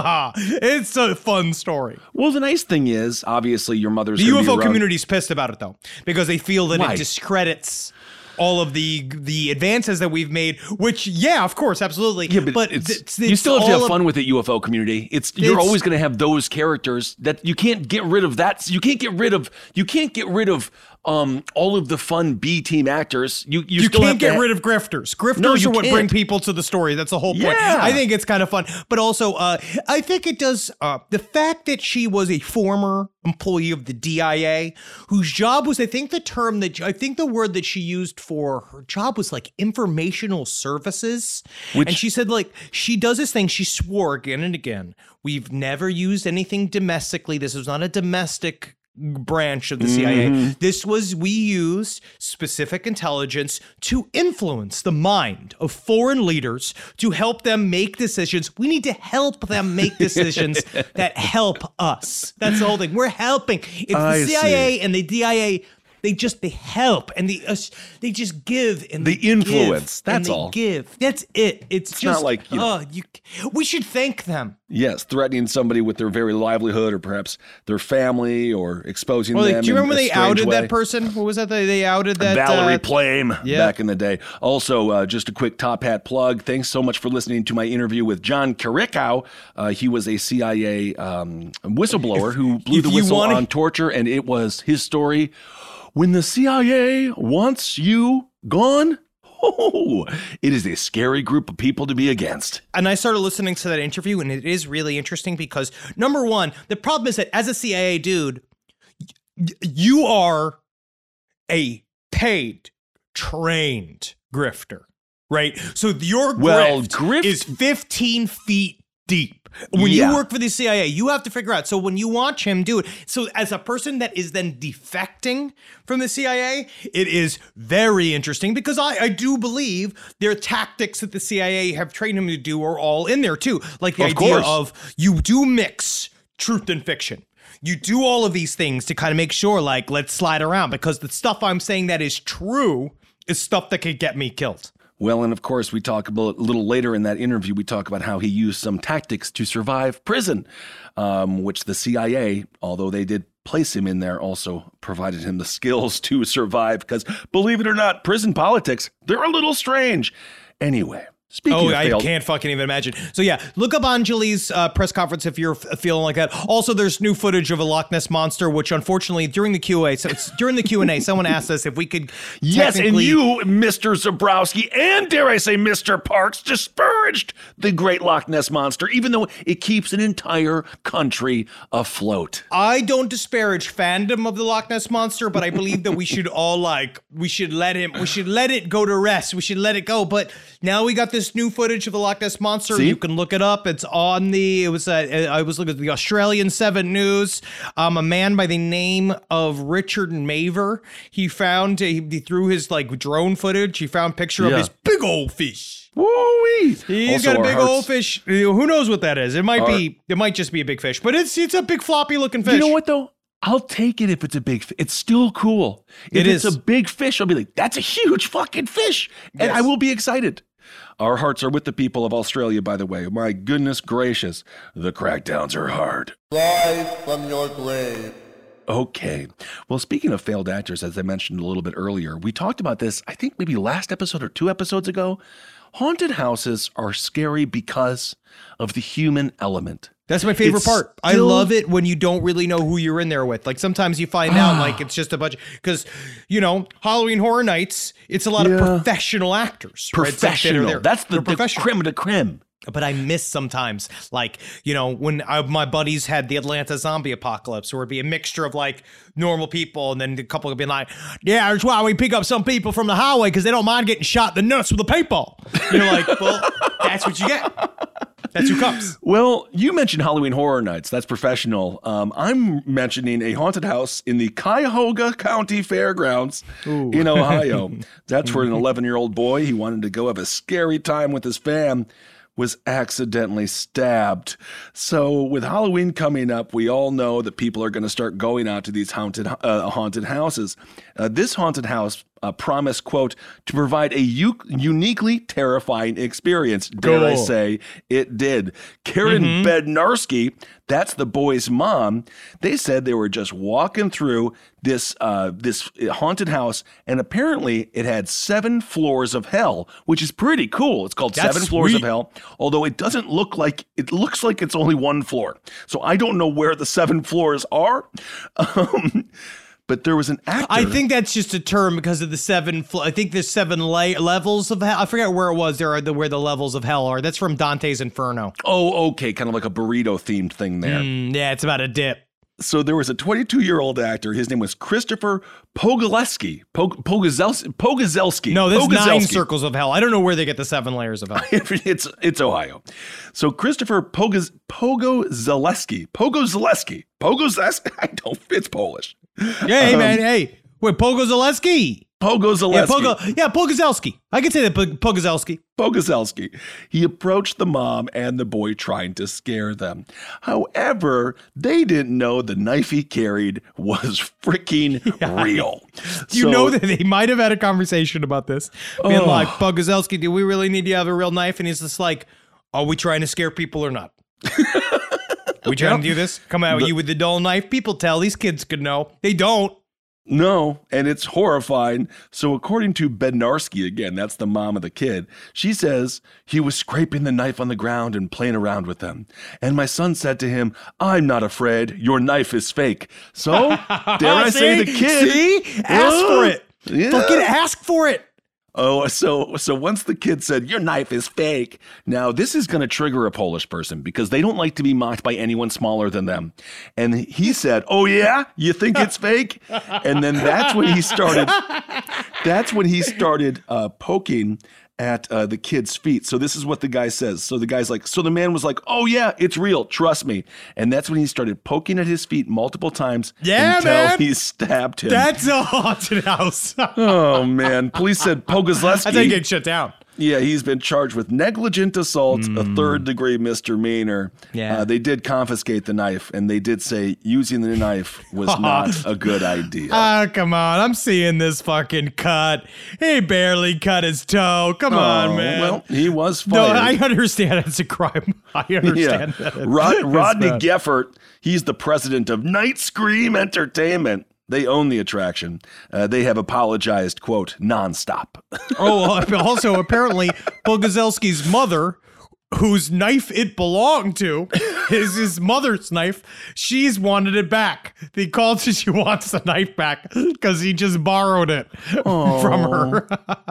it's a fun story. Well, the nice thing is, obviously, your mother's The gonna U F be O around. community's pissed about it though, because they feel that Why? it discredits all of the the advances that we've made, which, yeah, of course, absolutely. Yeah, but, but it's, it's, you it's still have to all have of- fun with the U F O community. It's you're It's- always going to have those characters that you can't get rid of. That you can't get rid of. You can't get rid of um all of the fun B team actors. You you, You still can't have to get ha- rid of grifters. Grifters No, you are what can't. bring people to the story. That's the whole point. Yeah. I think it's kind of fun. But also, uh, I think it does, uh, the fact that she was a former employee of the D I A, whose job was, I think the term that, I think the word that she used for her job was like informational services. Which- and she said, like, she does this thing. She swore again and again, we've never used anything domestically. This was not a domestic branch of the C I A. Mm-hmm. This was, we used specific intelligence to influence the mind of foreign leaders to help them make decisions. We need to help them make decisions that help us. That's the whole thing. We're helping. It's I the C I A see. and the D I A. They just, they help and they, uh, they just give and The they give influence, and that's they all. give. That's it. It's, It's just not like, you know- oh, you, we should thank them. Yes, threatening somebody with their very livelihood or perhaps their family or exposing Well, them. like, do you in remember a they strange outed way. that person? What was that? They, they outed that Valerie uh, Plame yeah. back in the day. Also, uh, just a quick top hat plug. Thanks so much for listening to my interview with John Kirikow. Uh, he was a C I A um, whistleblower who blew if the you whistle wanna- on torture, and it was his story. When the C I A wants you gone, oh, it is a scary group of people to be against. And I started listening to that interview, and it is really interesting because, number one, the problem is that as a C I A dude, y- you are a paid, trained grifter, right? So your Well, grift, grift- is fifteen feet deep. When Yeah. you work for the C I A, you have to figure out. So when you watch him do it, so as a person that is then defecting from the C I A, it is very interesting because I, I do believe their tactics that the C I A have trained him to do are all in there too. Like the Of idea course. of you do mix truth and fiction. You do all of these things to kind of make sure, like, let's slide around because the stuff I'm saying that is true is stuff that could get me killed. Well, and of course, we talk about a little later in that interview, we talk about how he used some tactics to survive prison, um, which the C I A, although they did place him in there, also provided him the skills to survive. Because believe it or not, prison politics, they're a little strange. Anyway. Speaking Oh, of I failed, can't fucking even imagine. So yeah, look up Anjali's uh, press conference if you're f- feeling like that. Also, there's new footage of a Loch Ness monster, which unfortunately during the Q and A, so it's during the Q and A, someone asked us if we could. yes, and technically- you, Mister Zabrowski, and dare I say, Mister Parks, disparaged the great Loch Ness monster, even though it keeps an entire country afloat. I don't disparage fandom of the Loch Ness monster, but I believe that we should all like we should let him we should let it go to rest. We should let it go. But now we got this new footage of the Loch Ness monster. See? You can look it up. It's on the it was uh, I was looking at the Australian seven News. Um, a man by the name of Richard Maver. He found he, he through his like drone footage. He found a picture of Yeah. his big old fish. Woo-wee. He's Also, got a our big hearts- old fish. Who knows what that is? It might Our- be. It might just be a big fish, but it's it's a big floppy looking fish. You know what though? I'll take it if it's a big fish. It's still cool. If It it's is. a big fish, I'll be like, that's a huge fucking fish. And Yes. I will be excited. Our hearts are with the people of Australia, by the way. My goodness gracious. The crackdowns are hard. Rise from your grave. Okay. Well, speaking of failed actors, as I mentioned a little bit earlier, we talked about this, I think maybe last episode or two episodes ago. Haunted houses are scary because of the human element. That's my favorite It's part. I still- love it when you don't really know who you're in there with. Like sometimes you find out like it's just a bunch because you know Halloween Horror Nights. It's a lot of Yeah. professional actors. right? It's like that are Professional. there. That's the, They're the professional. creme de creme. But I miss sometimes, like, you know, when I, my buddies had the Atlanta zombie apocalypse, where it'd be a mixture of like normal people, and then a couple would be like, yeah, that's why we pick up some people from the highway because they don't mind getting shot in the nuts with a paintball. You're like, well, that's what you get. That's who comes. Well, you mentioned Halloween Horror Nights. That's professional. Um, I'm mentioning a haunted house in the Cuyahoga County Fairgrounds Ooh. in Ohio. That's for an eleven-year-old boy. He wanted to go have a scary time with his fam, was accidentally stabbed. So with Halloween coming up, we all know that people are going to start going out to these haunted uh, haunted houses. Uh, this haunted house uh, promised, quote, to provide a u- uniquely terrifying experience. Dare I Cool. say, it did. Karen Mm-hmm. Bednarski, that's the boy's mom, they said they were just walking through this uh, this haunted house, and apparently it had seven floors of hell, which is pretty cool. It's called That's Seven Floors of sweet. Hell, although it doesn't look like, it looks like it's only one floor. So I don't know where the seven floors are. Um, but there was an actor. I think that's just a term because of the seven. Fl- I think there's seven la- levels of hell. I forget where it was. There are the where the levels of hell are. That's from Dante's Inferno. Oh, okay. Kind of like a burrito themed thing there. Mm, yeah, it's about a dip. So there was a twenty-two-year-old actor. His name was Christopher Pogaleski. Pog- Pogazelski. Pogazelski. No, there's nine Pogazelski. circles of hell. I don't know where they get the seven layers of hell. it's it's Ohio. So Christopher Pogaz Pogozaleski. Pogozaleski. Pogozaleski. I don't. It's Polish. Yeah, hey, Um, man, hey. Wait, Pogo Zaleski. Pogozaleski. Yeah, Pogo, yeah, Pogozelski. I can say that, Pog- Pogozelski. Pogozelski. He approached the mom and the boy trying to scare them. However, they didn't know the knife he carried was freaking real. Do you So- know that they might have had a conversation about this? Being Oh. like, Pogozelski, do we really need to have a real knife? And he's just like, are we trying to scare people or not? we trying to do this? Come out with you with the dull knife? People tell these kids could know. They don't. No, and it's horrifying. So according to Bednarski, again, that's the mom of the kid, she says he was scraping the knife on the ground and playing around with them. And my son said to him, I'm not afraid. Your knife is fake. So, dare I say, the See? kid... See? Ask for it. Yeah. Fucking ask for it. Oh, so so once the kid said, your knife is fake, now this is going to trigger a Polish person because they don't like to be mocked by anyone smaller than them. And he said, oh yeah, you think it's fake? And then that's when he started, that's when he started uh, poking at uh, the kid's feet. So this is what the guy says. So the guy's like, so the man was like, oh yeah, it's real, trust me. And that's when he started poking at his feet multiple times Yeah, until man. he stabbed him. That's a haunted house. Oh man, police said Pogozleski. That's how you get shut down. Yeah, he's been charged with negligent assault, a third degree misdemeanor. Yeah. Uh, they did confiscate the knife, and they did say using the knife was not a good idea. Ah, come on. I'm seeing this fucking cut. He barely cut his toe. Come on, Oh, man. Well, he was no, fired. I understand it's a crime. I understand yeah. that. Rod- It's Rodney bad. Geffert, he's the president of Night Scream Entertainment. They own the attraction. Uh, they have apologized, quote, nonstop. Oh, also, apparently, Bogazelski's mother, whose knife it belonged to, is his mother's knife, she's wanted it back. They called and she wants the knife back because he just borrowed it from her.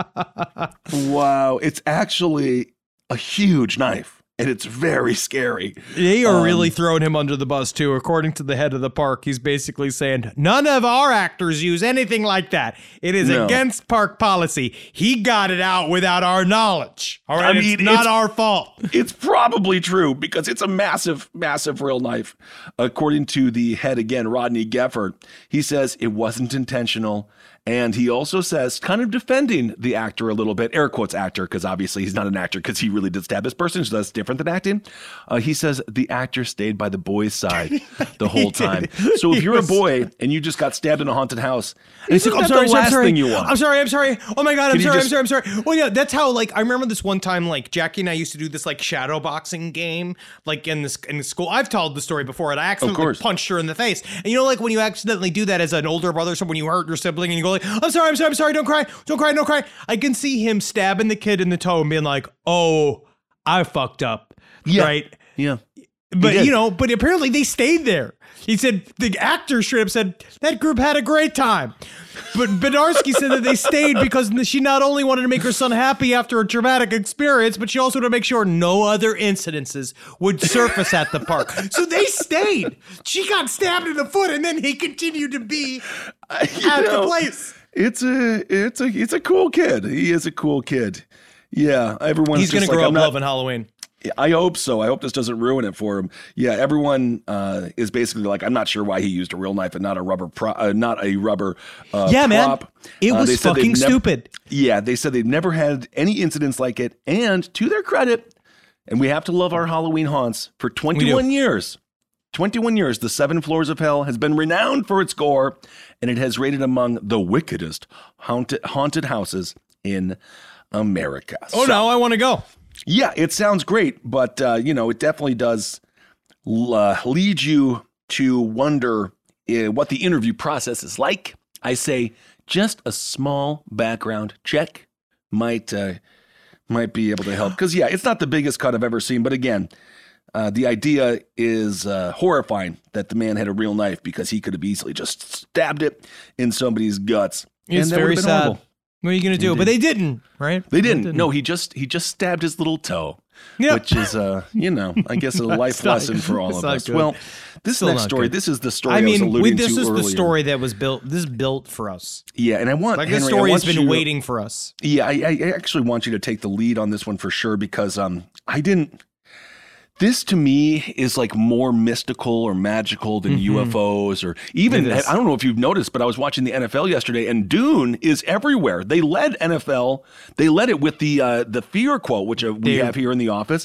Wow. It's actually a huge knife, and it's very scary. They are Um, really throwing him under the bus, too. According to the head of the park, he's basically saying, none of our actors use anything like that. It is No. against park policy. He got it out without our knowledge. All right, I mean, it's not it's- our fault. It's probably true because it's a massive, massive real knife. According to the head again, Rodney Geffert, he says it wasn't intentional. And he also says, kind of defending the actor a little bit, air quotes actor, because obviously he's not an actor because he really did stab this person, so that's different than acting. Uh, he says the actor stayed by the boy's side the whole time. So if He you're was- a boy and you just got stabbed in a haunted house, He's isn't like, I'm that sorry, the I'm last sorry. thing you want? I'm sorry, I'm sorry. Oh my God, I'm Can you sorry, just- I'm sorry, I'm sorry. Well, yeah, that's how, like, I remember this one time, like, Jackie and I used to do this, like, shadow boxing game, like, in this in school. I've told the story before, and I accidentally course. punched her in the face. And you know, like, when you accidentally do that as an older brother, so when you hurt your sibling and you go, like, I'm sorry, I'm sorry, I'm sorry, don't cry, don't cry, don't cry. I can see him stabbing the kid in the toe and being like, oh, I fucked up. Yeah. Right? Yeah. But, did. you know, but apparently they stayed there. He said, the actor straight up said, that group had a great time. But Bednarski said that they stayed because she not only wanted to make her son happy after a traumatic experience, but she also wanted to make sure no other incidences would surface at the park. So they stayed. She got stabbed in the foot, and then he continued to be You at know, the place. It's a it's a it's a cool kid. He is a cool kid. Yeah, everyone's He's going just to like, grow I'm up not, loving Halloween. I hope so. I hope this doesn't ruin it for him. Yeah, everyone uh, is basically like, I'm not sure why he used a real knife and not a rubber, pro- uh, not a rubber uh, yeah, prop. man. It Uh, was they said they've fucking nev- stupid. Yeah, they said they've never had any incidents like it. And to their credit, and we have to love our Halloween haunts, for twenty-one years, twenty-one years, the Seven Floors of Hell has been renowned for its gore, and it has rated among the wickedest haunted, haunted houses in America. Oh, So- no, I want to go. Yeah, it sounds great, but, uh, you know, it definitely does uh, lead you to wonder uh, what the interview process is like. I say just a small background check might uh, might be able to help. Because, yeah, it's not the biggest cut I've ever seen. But again, uh, the idea is uh, horrifying that the man had a real knife because he could have easily just stabbed it in somebody's guts. It's and that very would have been sad. horrible. What are you going to do? But they didn't, right? They didn't. No, he just he just stabbed his little toe, Yeah. which is, uh, you know, I guess a life not- lesson for all that's of not us. good. Well, this Still next not story, good. this is the story I I, was mean, alluding we, this to is earlier. the story that was built. This is built for us. Yeah, and I want Like Henry, this I story has want been you- waiting for us. Yeah, I, I actually want you to take the lead on this one for sure because um, I didn't. This to me is like more mystical or magical than U F Os or even, It is. I don't know if you've noticed, but I was watching the N F L yesterday and Dune is everywhere. They led N F L. They led it with the uh, the fear quote, which uh, we They're- have here in the office.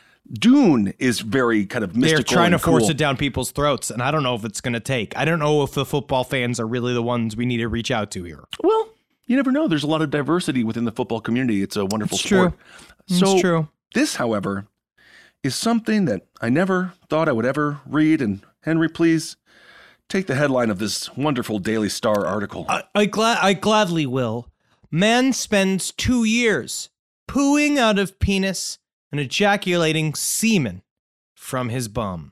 Dune is very kind of mystical. They're trying to and force cool. it down people's throats, and I don't know if it's going to take. I don't know if the football fans are really the ones we need to reach out to here. Well, you never know. There's a lot of diversity within the football community. It's a wonderful It's sport. true. So It's true. this, however, is something that I never thought I would ever read. And Henry, please take the headline of this wonderful Daily Star article. I, I, gla- I gladly will. Man spends two years pooing out of penis and ejaculating semen from his bum.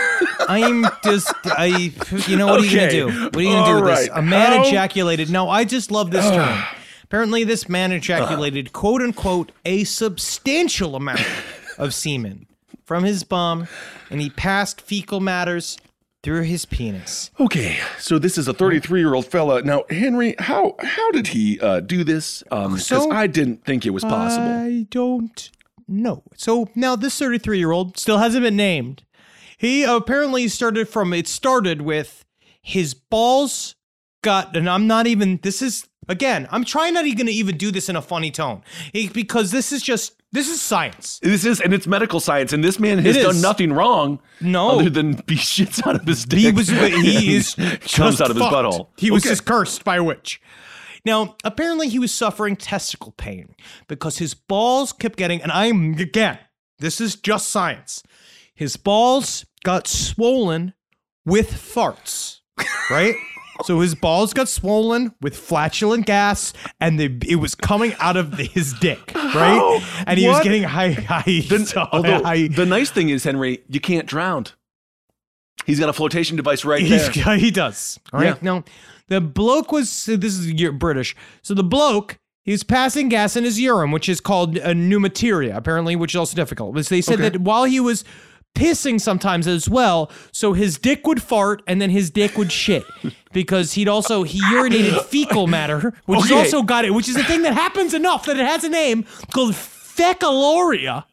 I'm just, I, you know, what are you going to do? What are you going to do All with this? right. A man How- ejaculated. No, I just love this term. Apparently, this man ejaculated, quote unquote, a substantial amount of semen from his bum, and he passed fecal matters through his penis. Okay, so this is a thirty-three-year-old fella. Now, Henry, how how did he uh, do this? Because So- I didn't think it was possible. I don't know. So now this thirty-three-year-old still hasn't been named. He apparently started from, it started with his balls got, and I'm not even, this is, again, I'm trying not even to even do this in a funny tone He- because this is just, this is science. This is, and it's medical science, and this man has It done is. nothing wrong. No. other than be shits out of his dick. He was, he is comes just out of his fucked. butthole. He was Okay. just cursed by a witch. Now, apparently he was suffering testicle pain because his balls kept getting, and I'm, again, this is just science. His balls got swollen with farts, right? So his balls got swollen with flatulent gas, and they, it was coming out of his dick, right? How? And he was What? getting high, high, Then, so although high. the nice thing is, Henry, you can't drown. He's got a flotation device right He's, there. he does. All right. Yeah. Now, the bloke was, so this is you're British. So the bloke, he was passing gas in his urine, which is called a pneumateria, apparently, which is also difficult. But they said Okay. that while he was pissing sometimes as well, so his dick would fart and then his dick would shit because he'd also, he urinated fecal matter, which is Okay. also got it, which is a thing that happens enough that it has a name called fecaloria.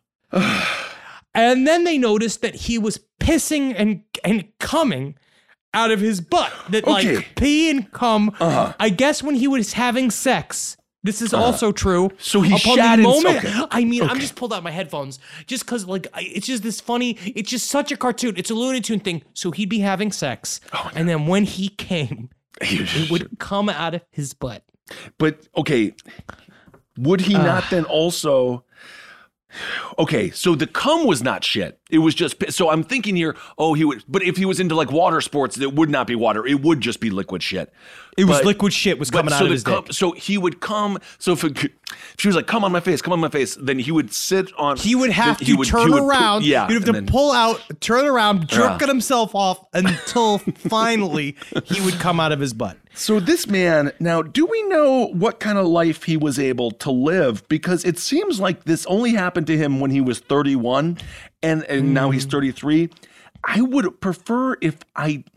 And then they noticed that he was pissing and and coming out of his butt. That Okay. like pee and cum. Uh-huh. I guess when he was having sex. This is also true. So he Upon shat the in- moment. okay. I mean, I'm Okay. just pulled out my headphones just because, like, I, it's just this funny. It's just such a cartoon. It's a Looney Tune thing. So he'd be having sex, Oh, and then when he came, it would come out of his butt. But okay, would he not then also? Okay, so the cum was not shit. It was just piss. So I'm thinking here. Oh, he would. But if he was into like water sports, it would not be water. It would just be liquid shit. It was But- liquid shit was But coming so out of the his cum- dick. So he would come. So if, it, if she was like, "Come on my face, come on my face," then he would sit on. He would have then to he would- he turn would pu- around. yeah, He'd have to and then- pull out, turn around, jerk Yeah. himself off until finally he would come out of his butt. So this man, now, do we know what kind of life he was able to live? Because it seems like this only happened to him when he was thirty-one, and, and now he's thirty-three. I would prefer if I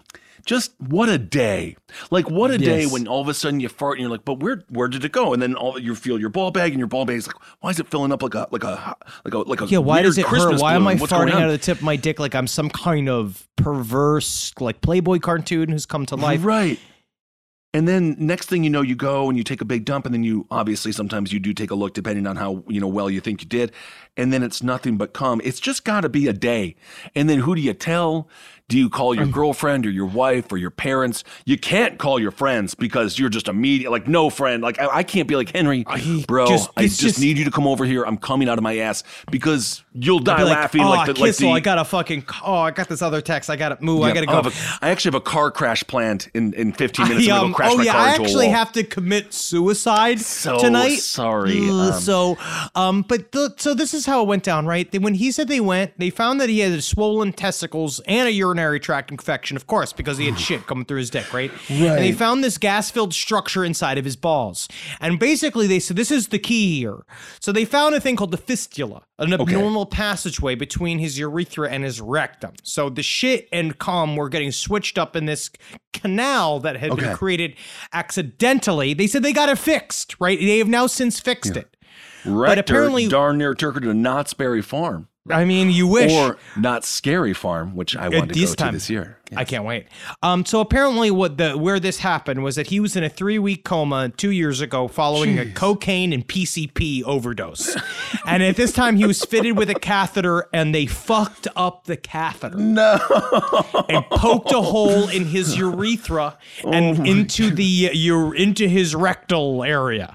just what a day. Like, what a day Yes. when all of a sudden you fart and you're like, but where where did it go? And then all you feel your ball bag and your ball bag is like, why is it filling up like a like a like a like a Yeah, why weird does it Christmas hurt? Why am I balloon? What's going farting on? out of the tip of my dick like I'm some kind of perverse, like Playboy cartoon who's come to life? Right. And then next thing you know, you go and you take a big dump, and then you obviously sometimes you do take a look depending on how, you know, well you think you did. And then it's nothing but cum. It's just got to be a day. And then who do you tell? Do you call your girlfriend or your wife or your parents? You can't call your friends because you're just immediate, like no friend. Like I, I can't be like, Henry, I bro, just- I it's just, just- need you to come over here. I'm coming out of my ass because you'll die Be like, laughing oh, like the, like Kissel, the I got a fucking, oh, I got this other text. I got to move. I Yeah, got to I go. have a- I actually have a car crash planned in, in fifteen minutes. I, I'm um, gonna go crash oh my yeah, car I into a actually wall. have to commit suicide So tonight. sorry. Ugh, Um, so, um, but the, so this is how it went down, right? They, when he said they went, they found that he had swollen testicles and a urinary tract infection, of course, because he had shit coming through his dick, right? And they found this gas-filled structure inside of his balls, and basically they said this is the key here. So they found a thing called the fistula, an abnormal passageway between his urethra and his rectum. So the shit and cum were getting switched up in this canal that had been Okay. created accidentally. They said they got it fixed, right? They have now since fixed it. Rector, apparently- darn near took her to Knott's Berry Farm. I mean, you wish. Or Not Scary Farm, which I wanted to this go time- to this year. I can't wait. Um, so apparently, what the where this happened was that he was in a three week coma two years ago following a cocaine and P C P overdose, and at this time he was fitted with a catheter, and they fucked up the catheter. No, and poked a hole in his urethra and into the ur- into his rectal area.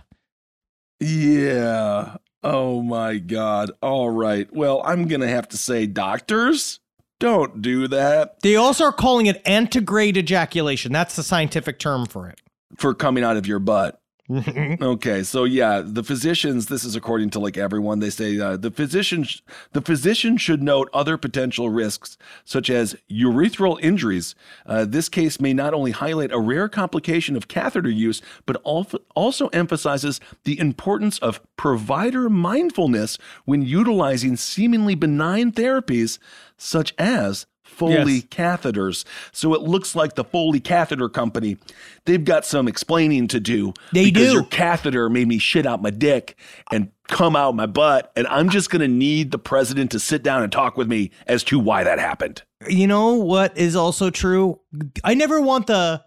Yeah. Oh my God. All right. Well, I'm going to have to say, doctors, don't do that They also are calling it antegrade ejaculation. That's the scientific term for it. for coming out of your butt. Okay, so yeah, the physicians, this is according to like everyone, they say uh, the physician sh- the physician should note other potential risks such as urethral injuries. Uh, this case may not only highlight a rare complication of catheter use, but al- also emphasizes the importance of provider mindfulness when utilizing seemingly benign therapies such as Foley Yes. catheters. So it looks like the Foley Catheter Company, they've got some explaining to do. They because do. your catheter made me shit out my dick and come out my butt, and I'm just going to need the president to sit down and talk with me as to why that happened. You know what is also true? I never want the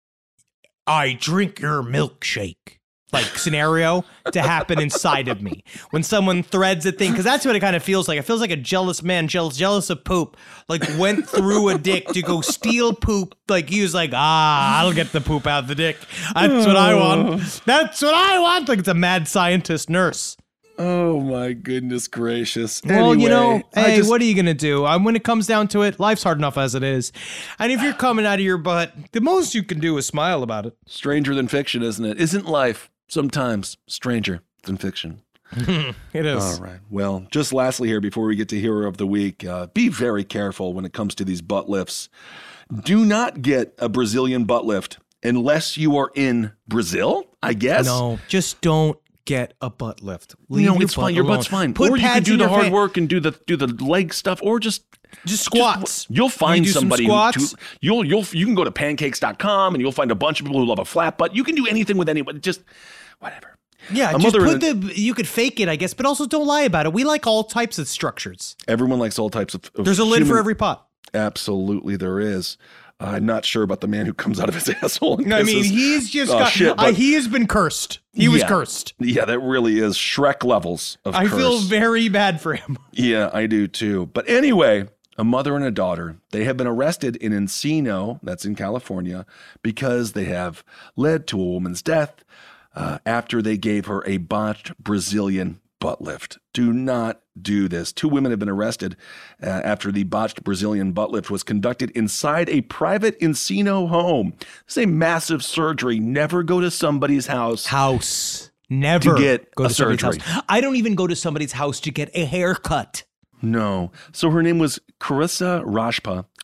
I drink your milkshake like scenario to happen inside of me when someone threads a thing, because that's what it kind of feels like. It feels like a jealous man, jealous, jealous of poop, like went through a dick to go steal poop. Like he was like, ah, I'll get the poop out of the dick. That's what I want. That's what I want. Like it's a mad scientist nurse. Oh my goodness gracious. Well, you know, Anyway, I hey, just- what are you going to do? Um, when it comes down to it, life's hard enough as it is. And if you're coming out of your butt, the most you can do is smile about it. Stranger than fiction, isn't it? Isn't life sometimes stranger than fiction? It is. All right. Well, just lastly here, before we get to Hero of the Week, uh, be very careful when it comes to these butt lifts. Do not get a Brazilian butt lift unless you are in Brazil, I guess. No, just don't get a butt lift. You Leave know, your it's butt fine. Your alone. butt's fine. Put or you can pads do in the your hard fa- work and do the do the leg stuff, or just Just squats. You'll find You do some somebody. squats. To, you'll you'll you can go to pancakes dot com and you'll find a bunch of people who love a flat butt. You can do anything with anyone. Just whatever. Yeah, A just mother put and the. You could fake it, I guess, but also don't lie about it. We like all types of structures. Everyone likes all types of. of There's a lid for human- every pot. Absolutely, there is. I'm not sure about the man who comes out of his asshole. And I mean, pisses. he's just Oh, got. shit, uh, but- he has been cursed. He was Yeah. cursed. Yeah, that really is Shrek levels of I curse. feel very bad for him. Yeah, I do too. But anyway, a mother and a daughter, they have been arrested in Encino, that's in California, because they have led to a woman's death uh, after they gave her a botched Brazilian butt lift. Do not do this. Two women have been arrested uh, after the botched Brazilian butt lift was conducted inside a private Encino home. This is a massive surgery. Never go to somebody's house. House. Never To get go a to somebody's surgery. house. I don't even go to somebody's house to get a haircut. No. So her name was Carissa Rashpa.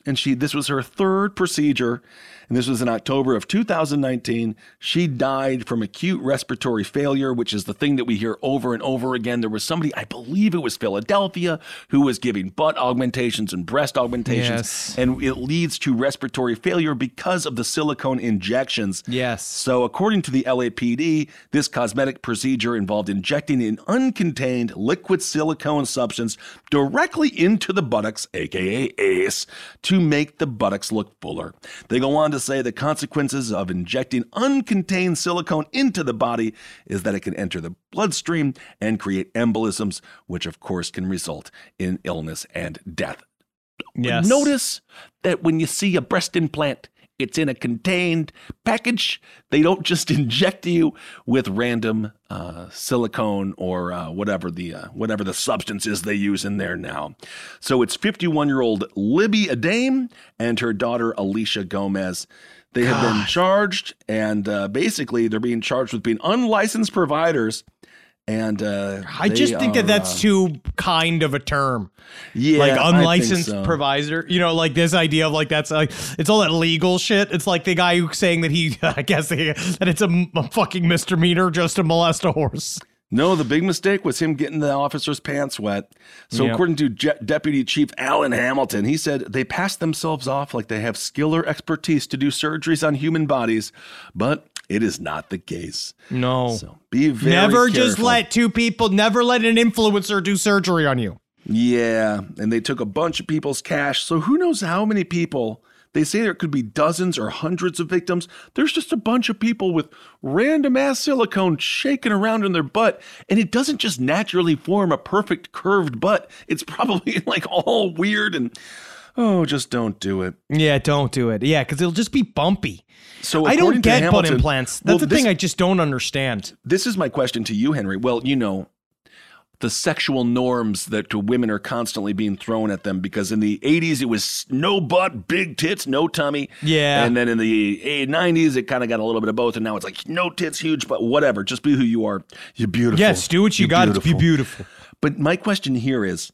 and she this was her third procedure, and this was in October of two thousand nineteen. She died from acute respiratory failure, which is the thing that we hear over and over again. There was somebody, I believe it was Philadelphia, who was giving butt augmentations and breast augmentations, Yes. and it leads to respiratory failure because of the silicone injections. Yes. So according to the L A P D, this cosmetic procedure involved injecting an uncontained liquid silicone substance directly into the buttocks, aka ace, to make the buttocks look fuller. They go on to say the consequences of injecting uncontained silicone into the body is that it can enter the bloodstream and create embolisms, which of course can result in illness and death. Yes. Notice that when you see a breast implant, it's in a contained package. They don't just inject you with random uh, silicone or uh, whatever the uh, whatever the substance is they use in there now. So it's fifty-one-year-old Libby Adame and her daughter Alicia Gomez. They have been charged, and uh, basically they're being charged with being unlicensed providers. And uh, I just think are, that that's uh, too kind of a term. yeah, Like I think unlicensed so. provider, you know, like this idea of like that's like it's all that legal shit. It's like the guy who's saying that he, I guess, he, that it's a, a fucking misdemeanor just to molest a horse. No, the big mistake was him getting the officer's pants wet. So Yep. according to Je- Deputy Chief Alan Hamilton, he said they passed themselves off like they have skill or expertise to do surgeries on human bodies, but it is not the case. No, So be very never careful. just let two people, never let an influencer do surgery on you. Yeah, and they took a bunch of people's cash. So who knows how many people? They say there could be dozens or hundreds of victims. There's just a bunch of people with random ass silicone shaking around in their butt, and it doesn't just naturally form a perfect curved butt. It's probably like all weird and oh, just don't do it. Yeah, don't do it. Yeah, because it'll just be bumpy. So I according don't to get butt Hamilton- implants. That's well, the this, thing I just don't understand. This is my question to you, Henry. Well, you know, the sexual norms that to women are constantly being thrown at them, because in the eighties it was no butt, big tits, no tummy. Yeah. And then in the nineties it kind of got a little bit of both, and now it's like no tits, huge butt, whatever. Just be who you are. You're beautiful. Yes, do what you You're got to be beautiful. But my question here is,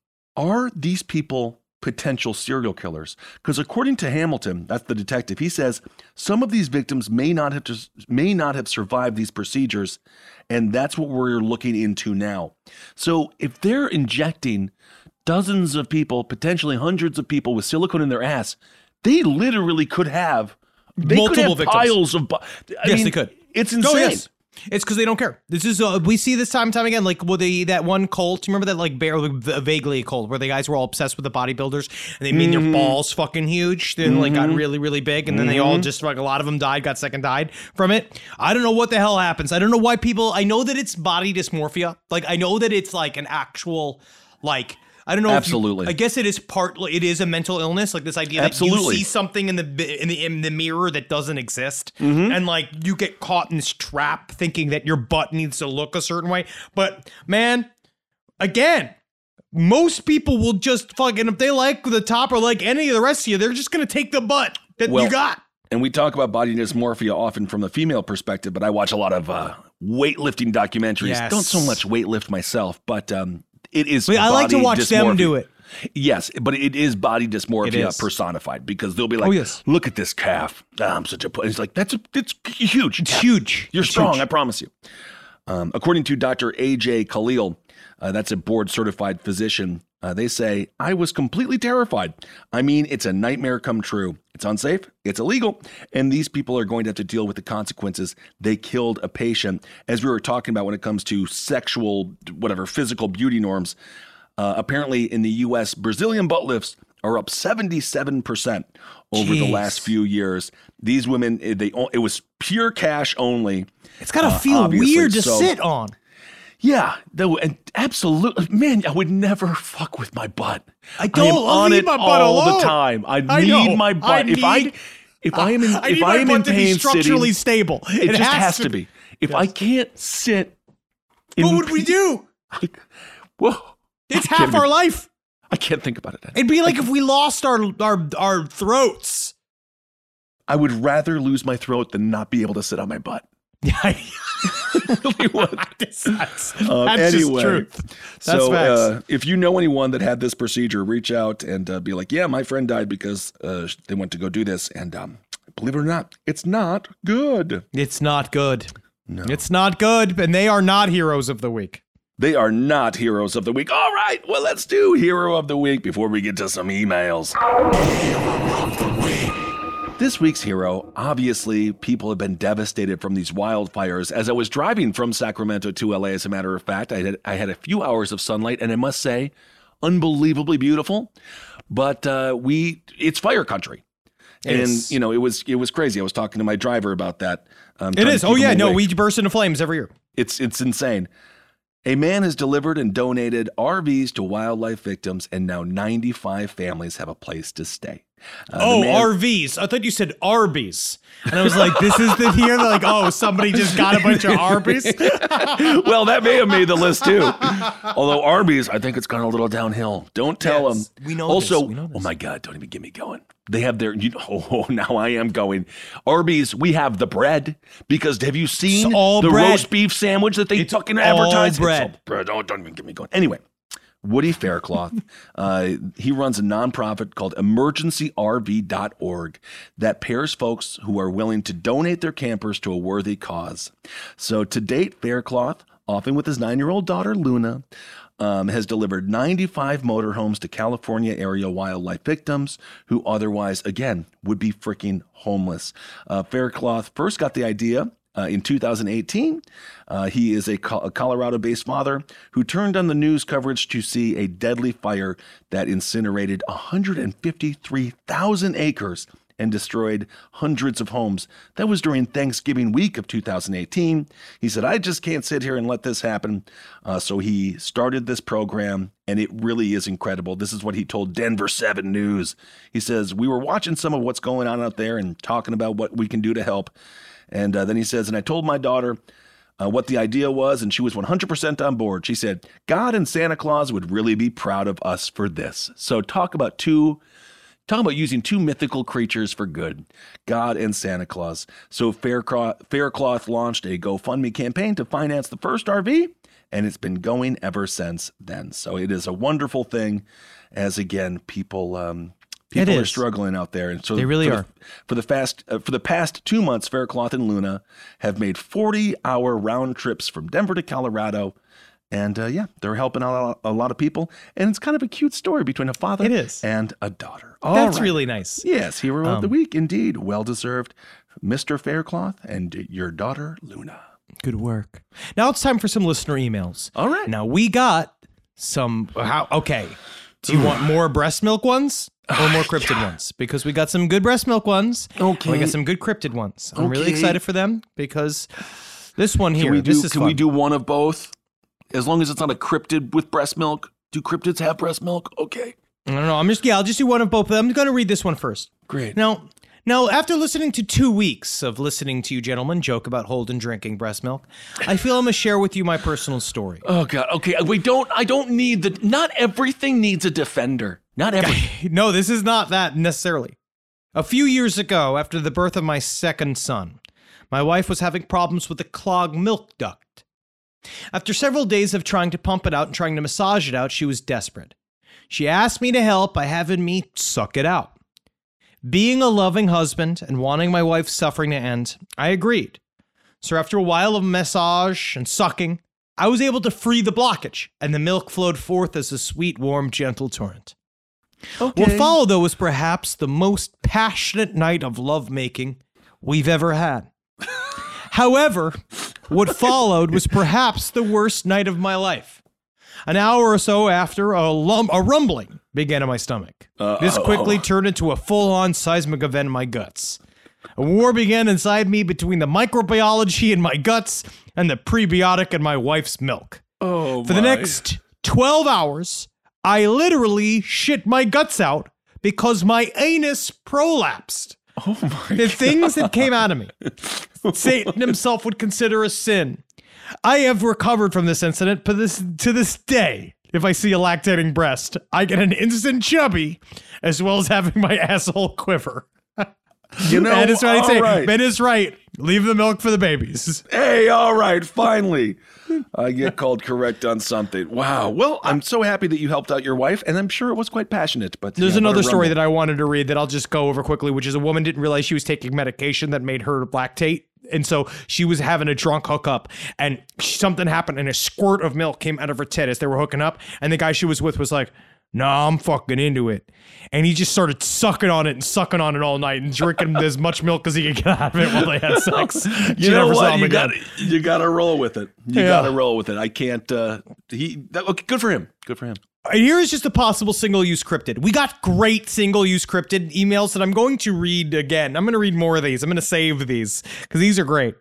are these people potential serial killers? Because according to Hamilton, that's the detective, he says some of these victims may not have just, may not have survived these procedures, and that's what we're looking into now. So if they're injecting dozens of people, potentially hundreds of people with silicone in their ass, they literally could have they Multiple could have victims. piles of. bu- I Yes, mean, they could. It's insane. Oh, yes. It's because they don't care. This is uh, we see this time and time again. Like, well, the that one cult. You remember that like barely vaguely cult where the guys were all obsessed with the bodybuilders and they made Mm-hmm. their balls fucking huge. Then like got really really big, and then they all just like a lot of them died, got sick and died from it. I don't know what the hell happens. I don't know why people. I know that it's body dysmorphia. Like I know that it's like an actual like. I don't know. Absolutely. If you, I guess it is partly. It is a mental illness, like this idea Absolutely. that you see something in the in the in the mirror that doesn't exist, and like you get caught in this trap thinking that your butt needs to look a certain way. But man, again, most people will just fucking if they like the top or like any of the rest of you, they're just gonna take the butt that Well, you got. And we talk about body dysmorphia often from the female perspective, but I watch a lot of uh, weightlifting documentaries. Yes. Don't so much weightlift myself, but um, it is. Wait, I like to body watch them dysmorphia. do it. Yes, but it is body dysmorphia It is. personified, because they'll be like, Oh, yes. "Look at this calf. Ah, I'm such a." P-. It's like that's a, it's huge. It's huge. You're It's strong, huge. I promise you. Um, according to Doctor A J Khalil, uh, that's a board-certified physician, uh, they say, I was completely terrified. I mean, it's a nightmare come true. It's unsafe, it's illegal, and these people are going to have to deal with the consequences. They killed a patient. As we were talking about when it comes to sexual, whatever, physical beauty norms, uh, apparently in the U S, Brazilian butt lifts are up seventy-seven percent over the Jeez. last few years. These women, they it was pure cash only. It's gotta Uh, feel obviously, weird to so- sit on. Yeah, that w- and absolutely, man. I would never fuck with my butt. I don't- am I'll on leave it my butt all alone. the time. I I need know. my I butt. if I need- if I am in I if need I my am butt in to be pain structurally sitting, stable. it, just has, to be. If I can't sit, in What would we do? Whoa! It's I half can't our even- life. I can't think about it. It'd be like if we lost our our our throats. I would rather lose my throat than not be able to sit on my butt. Yeah. really was. That's, that's, Um, that's anyway, just truth. That's so facts. uh, if you know anyone that had this procedure, reach out and uh, be like, yeah, my friend died because uh, they went to go do this. And um, believe it or not, it's not good. It's not good. No. It's not good, and they are not heroes of the week. They are not heroes of the week. All right, well, let's do hero of the week before we get to some emails. This week's hero, obviously, people have been devastated from these wildfires. As I was driving from Sacramento to L A, as a matter of fact, I had I had a few hours of sunlight, and I must say, unbelievably beautiful. But uh, we, it's fire country, It and is. you know, it was it was crazy. I was talking to my driver about that. Um, It trying to is. keep Oh, him yeah. No, awake. we burst into flames every year. It's it's insane. A man has delivered and donated R Vs to wildlife victims, and now ninety-five families have a place to stay. Uh, the Oh, man- R Vs. I thought you said Arby's. And I was like, this is the here. They're like, oh, somebody just got a bunch of Arby's. Well, that may have made the list too. Although Arby's, I think it's gone a little downhill. Don't tell Yes, them. we know Also, this, we know this. oh my God, don't even get me going. They have their, you know, oh, now I am going. Arby's, we have the bread because have you seen It's all the bread. roast beef sandwich that they It's fucking all advertise? bread. It's all bread. Oh, don't even get me going. Anyway. Woody Faircloth, uh, he runs a nonprofit called emergency R V dot org that pairs folks who are willing to donate their campers to a worthy cause. So to date, Faircloth, often with his nine-year-old daughter, Luna, um, has delivered ninety-five motorhomes to California area wildlife victims who otherwise, again, would be freaking homeless. Uh, Faircloth first got the idea Uh, in two thousand eighteen, uh, he is a, Co- a Colorado-based father who turned on the news coverage to see a deadly fire that incinerated one hundred fifty-three thousand acres and destroyed hundreds of homes. That was during Thanksgiving week of two thousand eighteen. He said, I just can't sit here and let this happen. Uh, so he started this program, and it really is incredible. This is what he told Denver seven News. He says, we were watching some of what's going on out there and talking about what we can do to help. And uh, then he says, and I told my daughter uh, what the idea was, and she was one hundred percent on board. She said, God and Santa Claus would really be proud of us for this. So talk about two, talk about using two mythical creatures for good, God and Santa Claus. So Faircloth, Faircloth launched a GoFundMe campaign to finance the first R V, and it's been going ever since then. So it is a wonderful thing as, again, people... Um, People It are is. struggling out there, and so They really for are. The, for the fast uh, for the past two months, Faircloth and Luna have made forty-hour round trips from Denver to Colorado, and uh, yeah, they're helping out a lot of people. And it's kind of a cute story between a father It is. and a daughter. All That's right. really nice. Yes, hero of the Um, week, indeed, well deserved, Mister Faircloth and your daughter Luna. Good work. Now it's time for some listener emails. All right. Now we got some. How? Okay. Do you want more breast milk ones or more cryptid ones? Because we got some good breast milk ones. Okay. We got some good cryptid ones. I'm really Okay. excited for them because this one here. Can we do? this is Can fun. we do one of both? As long as it's not a cryptid with breast milk. Do cryptids have breast milk? Okay. I don't know. I'm just yeah. I'll just do one of both. I'm going to read this one first. Great. Now, now, after listening to two weeks of listening to you gentlemen joke about Holden drinking breast milk, I feel I'm gonna share with you my personal story. Oh God. Okay. We don't. I don't need the. Not everything needs a defender. Not everything. No, this is not that necessarily. A few years ago, after the birth of my second son, my wife was having problems with a clogged milk duct. After several days of trying to pump it out and trying to massage it out, she was desperate. She asked me to help by having me suck it out. Being a loving husband and wanting my wife's suffering to end, I agreed. So after a while of massage and sucking, I was able to free the blockage, and the milk flowed forth as a sweet, warm, gentle torrent. Okay. What followed, though, was perhaps the most passionate night of lovemaking we've ever had. However, what followed was perhaps the worst night of my life. An hour or so after, a, lum- a rumbling began in my stomach. Uh, This oh. quickly turned into a full-on seismic event in my guts. A war began inside me between the microbiology in my guts and the prebiotic in my wife's milk. Oh, For the next twelve hours, I literally shit my guts out because my anus prolapsed. Oh my. The things that came out of me, Satan himself would consider a sin. I have recovered from this incident, but this to this day, if I see a lactating breast, I get an instant chubby, as well as having my asshole quiver. You know, Ben is right. all Say, right. Ben is right. Leave the milk for the babies. Hey, all right, finally. I get called correct on something. Wow. Well, I'm so happy that you helped out your wife, and I'm sure it was quite passionate. But There's yeah, another story that I wanted to read that I'll just go over quickly, which is a woman didn't realize she was taking medication that made her lactate. And so she was having a drunk hookup, and something happened, and a squirt of milk came out of her tit as they were hooking up. And the guy she was with was like, "Nah, I'm fucking into it." And he just started sucking on it and sucking on it all night and drinking as much milk as he could get out of it while they had sex. You She know never saw what? him You again. got you got to roll with it. You Yeah. got to roll with it. I can't. Uh, he. That, okay, good for him. Good for him. And here is just a possible single-use cryptid. We got great single-use cryptid emails that I'm going to read again. I'm going to read more of these. I'm going to save these because these are great.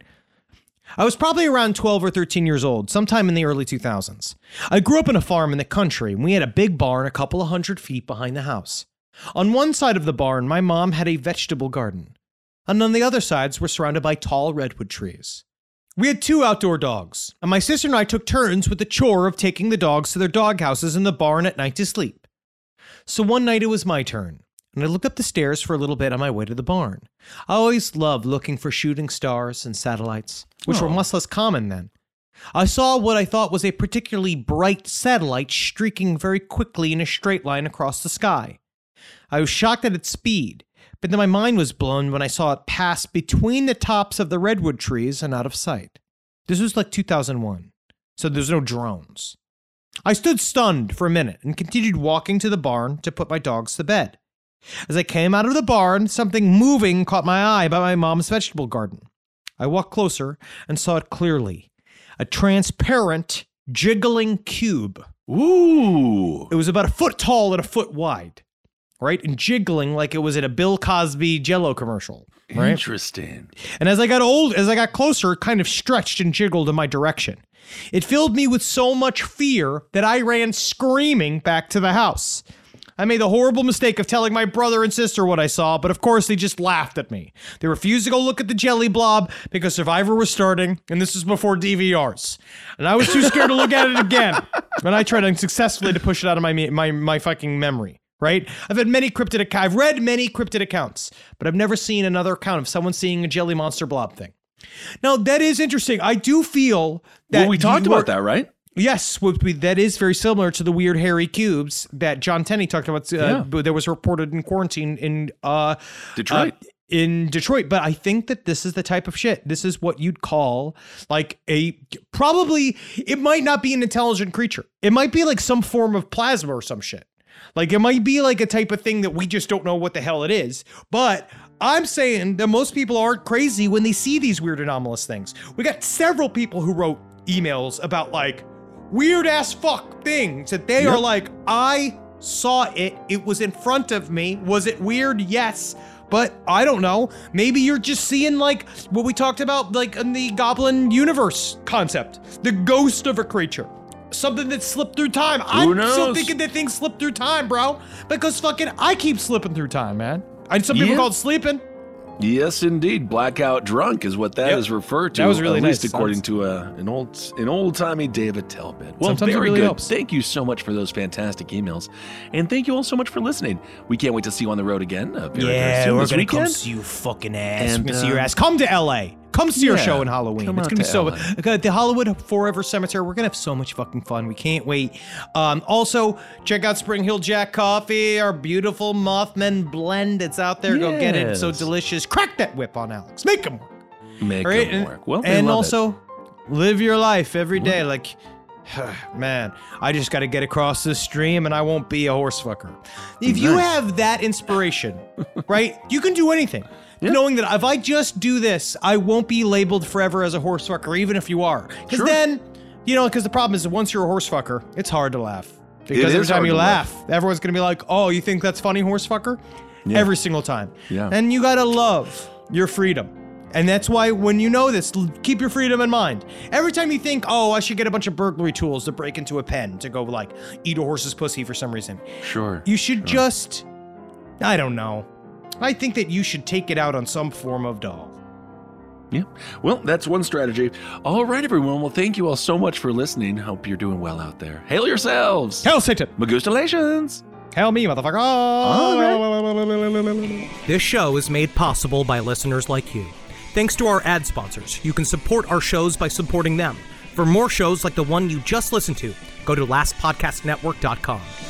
I was probably around twelve or thirteen years old, sometime in the early two thousands. I grew up on a farm in the country, and we had a big barn a couple of hundred feet behind the house. On one side of the barn, my mom had a vegetable garden, and on the other sides were surrounded by tall redwood trees. We had two outdoor dogs, and my sister and I took turns with the chore of taking the dogs to their dog houses in the barn at night to sleep. So one night it was my turn, and I looked up the stairs for a little bit on my way to the barn. I always loved looking for shooting stars and satellites, which were much less common then. I saw what I thought was a particularly bright satellite streaking very quickly in a straight line across the sky. I was shocked at its speed, but then my mind was blown when I saw it pass between the tops of the redwood trees and out of sight. This was like two thousand one, so there's no drones. I stood stunned for a minute and continued walking to the barn to put my dogs to bed. As I came out of the barn, something moving caught my eye by my mom's vegetable garden. I walked closer and saw it clearly. A transparent, jiggling cube. Ooh. It was about a foot tall and a foot wide, right? And jiggling like it was in a Bill Cosby Jell-O commercial, right? Interesting. And as I got old, as I got closer, it kind of stretched and jiggled in my direction. It filled me with so much fear that I ran screaming back to the house. I made the horrible mistake of telling my brother and sister what I saw, but of course they just laughed at me. They refused to go look at the jelly blob because Survivor was starting, and this was before D V Rs. And I was too scared to look at it again. And I tried unsuccessfully to push it out of my my my fucking memory. Right? I've had many cryptid accounts. I've read many cryptid accounts, but I've never seen another account of someone seeing a jelly monster blob thing. Now that is interesting. I do feel that Well, we talked you are- about that, right? Yes, would be- that is very similar to the weird hairy cubes that John Tenney talked about. Uh, Yeah. but that was reported in quarantine in uh, Detroit. uh, in Detroit. But I think that this is the type of shit. This is what you'd call like a probably. It might not be an intelligent creature. It might be like some form of plasma or some shit. Like it might be like a type of thing that we just don't know what the hell it is. But I'm saying that most people aren't crazy when they see these weird anomalous things. We got several people who wrote emails about like weird ass fuck things that they Yep. are like, I saw it. It was in front of me. Was it weird? Yes. But I don't know. Maybe you're just seeing like what we talked about, like in the Goblin Universe concept, the ghost of a creature. Something that slipped through time. I'm still knows? thinking that things slip through time, bro. Because fucking I keep slipping through time, man. And some people Yeah. call it sleeping. Yes, indeed. Blackout drunk is what that Yep. is referred to. That was really at nice. least according Sounds- to uh, an old an old timey David Talbot. Well, Sometimes it very really good. helps. Thank you so much for those fantastic emails, and thank you all so much for listening. We can't wait to see you on the road again. Uh, very, very soon this weekend. see you fucking ass. And, we're gonna see your uh, ass. Come to L A. Come see our yeah, show in Halloween. come It's out gonna be to so. L A. Okay, the Hollywood Forever Cemetery. We're gonna have so much fucking fun. We can't wait. Um, also, check out Spring Hill Jack Coffee, our beautiful Mothman blend. It's out there. Go get it. It's so Yes. delicious. Crack that whip on Alex. Make him work. Make All right, it and, work. Well, they and love also it. live your life every day. Like, man, I just got to get across this stream, and I won't be a horse fucker. If you Nice. have that inspiration, right, you can do anything. Yeah. Knowing that if I just do this, I won't be labeled forever as a horse fucker, even if you are. Because Sure. then, you know, because the problem is that once you're a horse fucker, it's hard to laugh. Because every is time hard you to laugh, laugh. everyone's going to be like, oh, you think that's funny, horse fucker? Every single time. Yeah. And you got to love your freedom. And that's why when you know this, l- keep your freedom in mind. Every time you think, oh, I should get a bunch of burglary tools to break into a pen to go like eat a horse's pussy for some reason, Sure. you should just, I don't know. I think that you should take it out on some form of dog. Yeah. Well, that's one strategy. All right, everyone. Well, thank you all so much for listening. Hope you're doing well out there. Hail yourselves. Hail Satan! Magustalations. Hell me, motherfucker. This show is made possible by listeners like you. Thanks to our ad sponsors, you can support our shows by supporting them. For more shows like the one you just listened to, go to last podcast network dot com.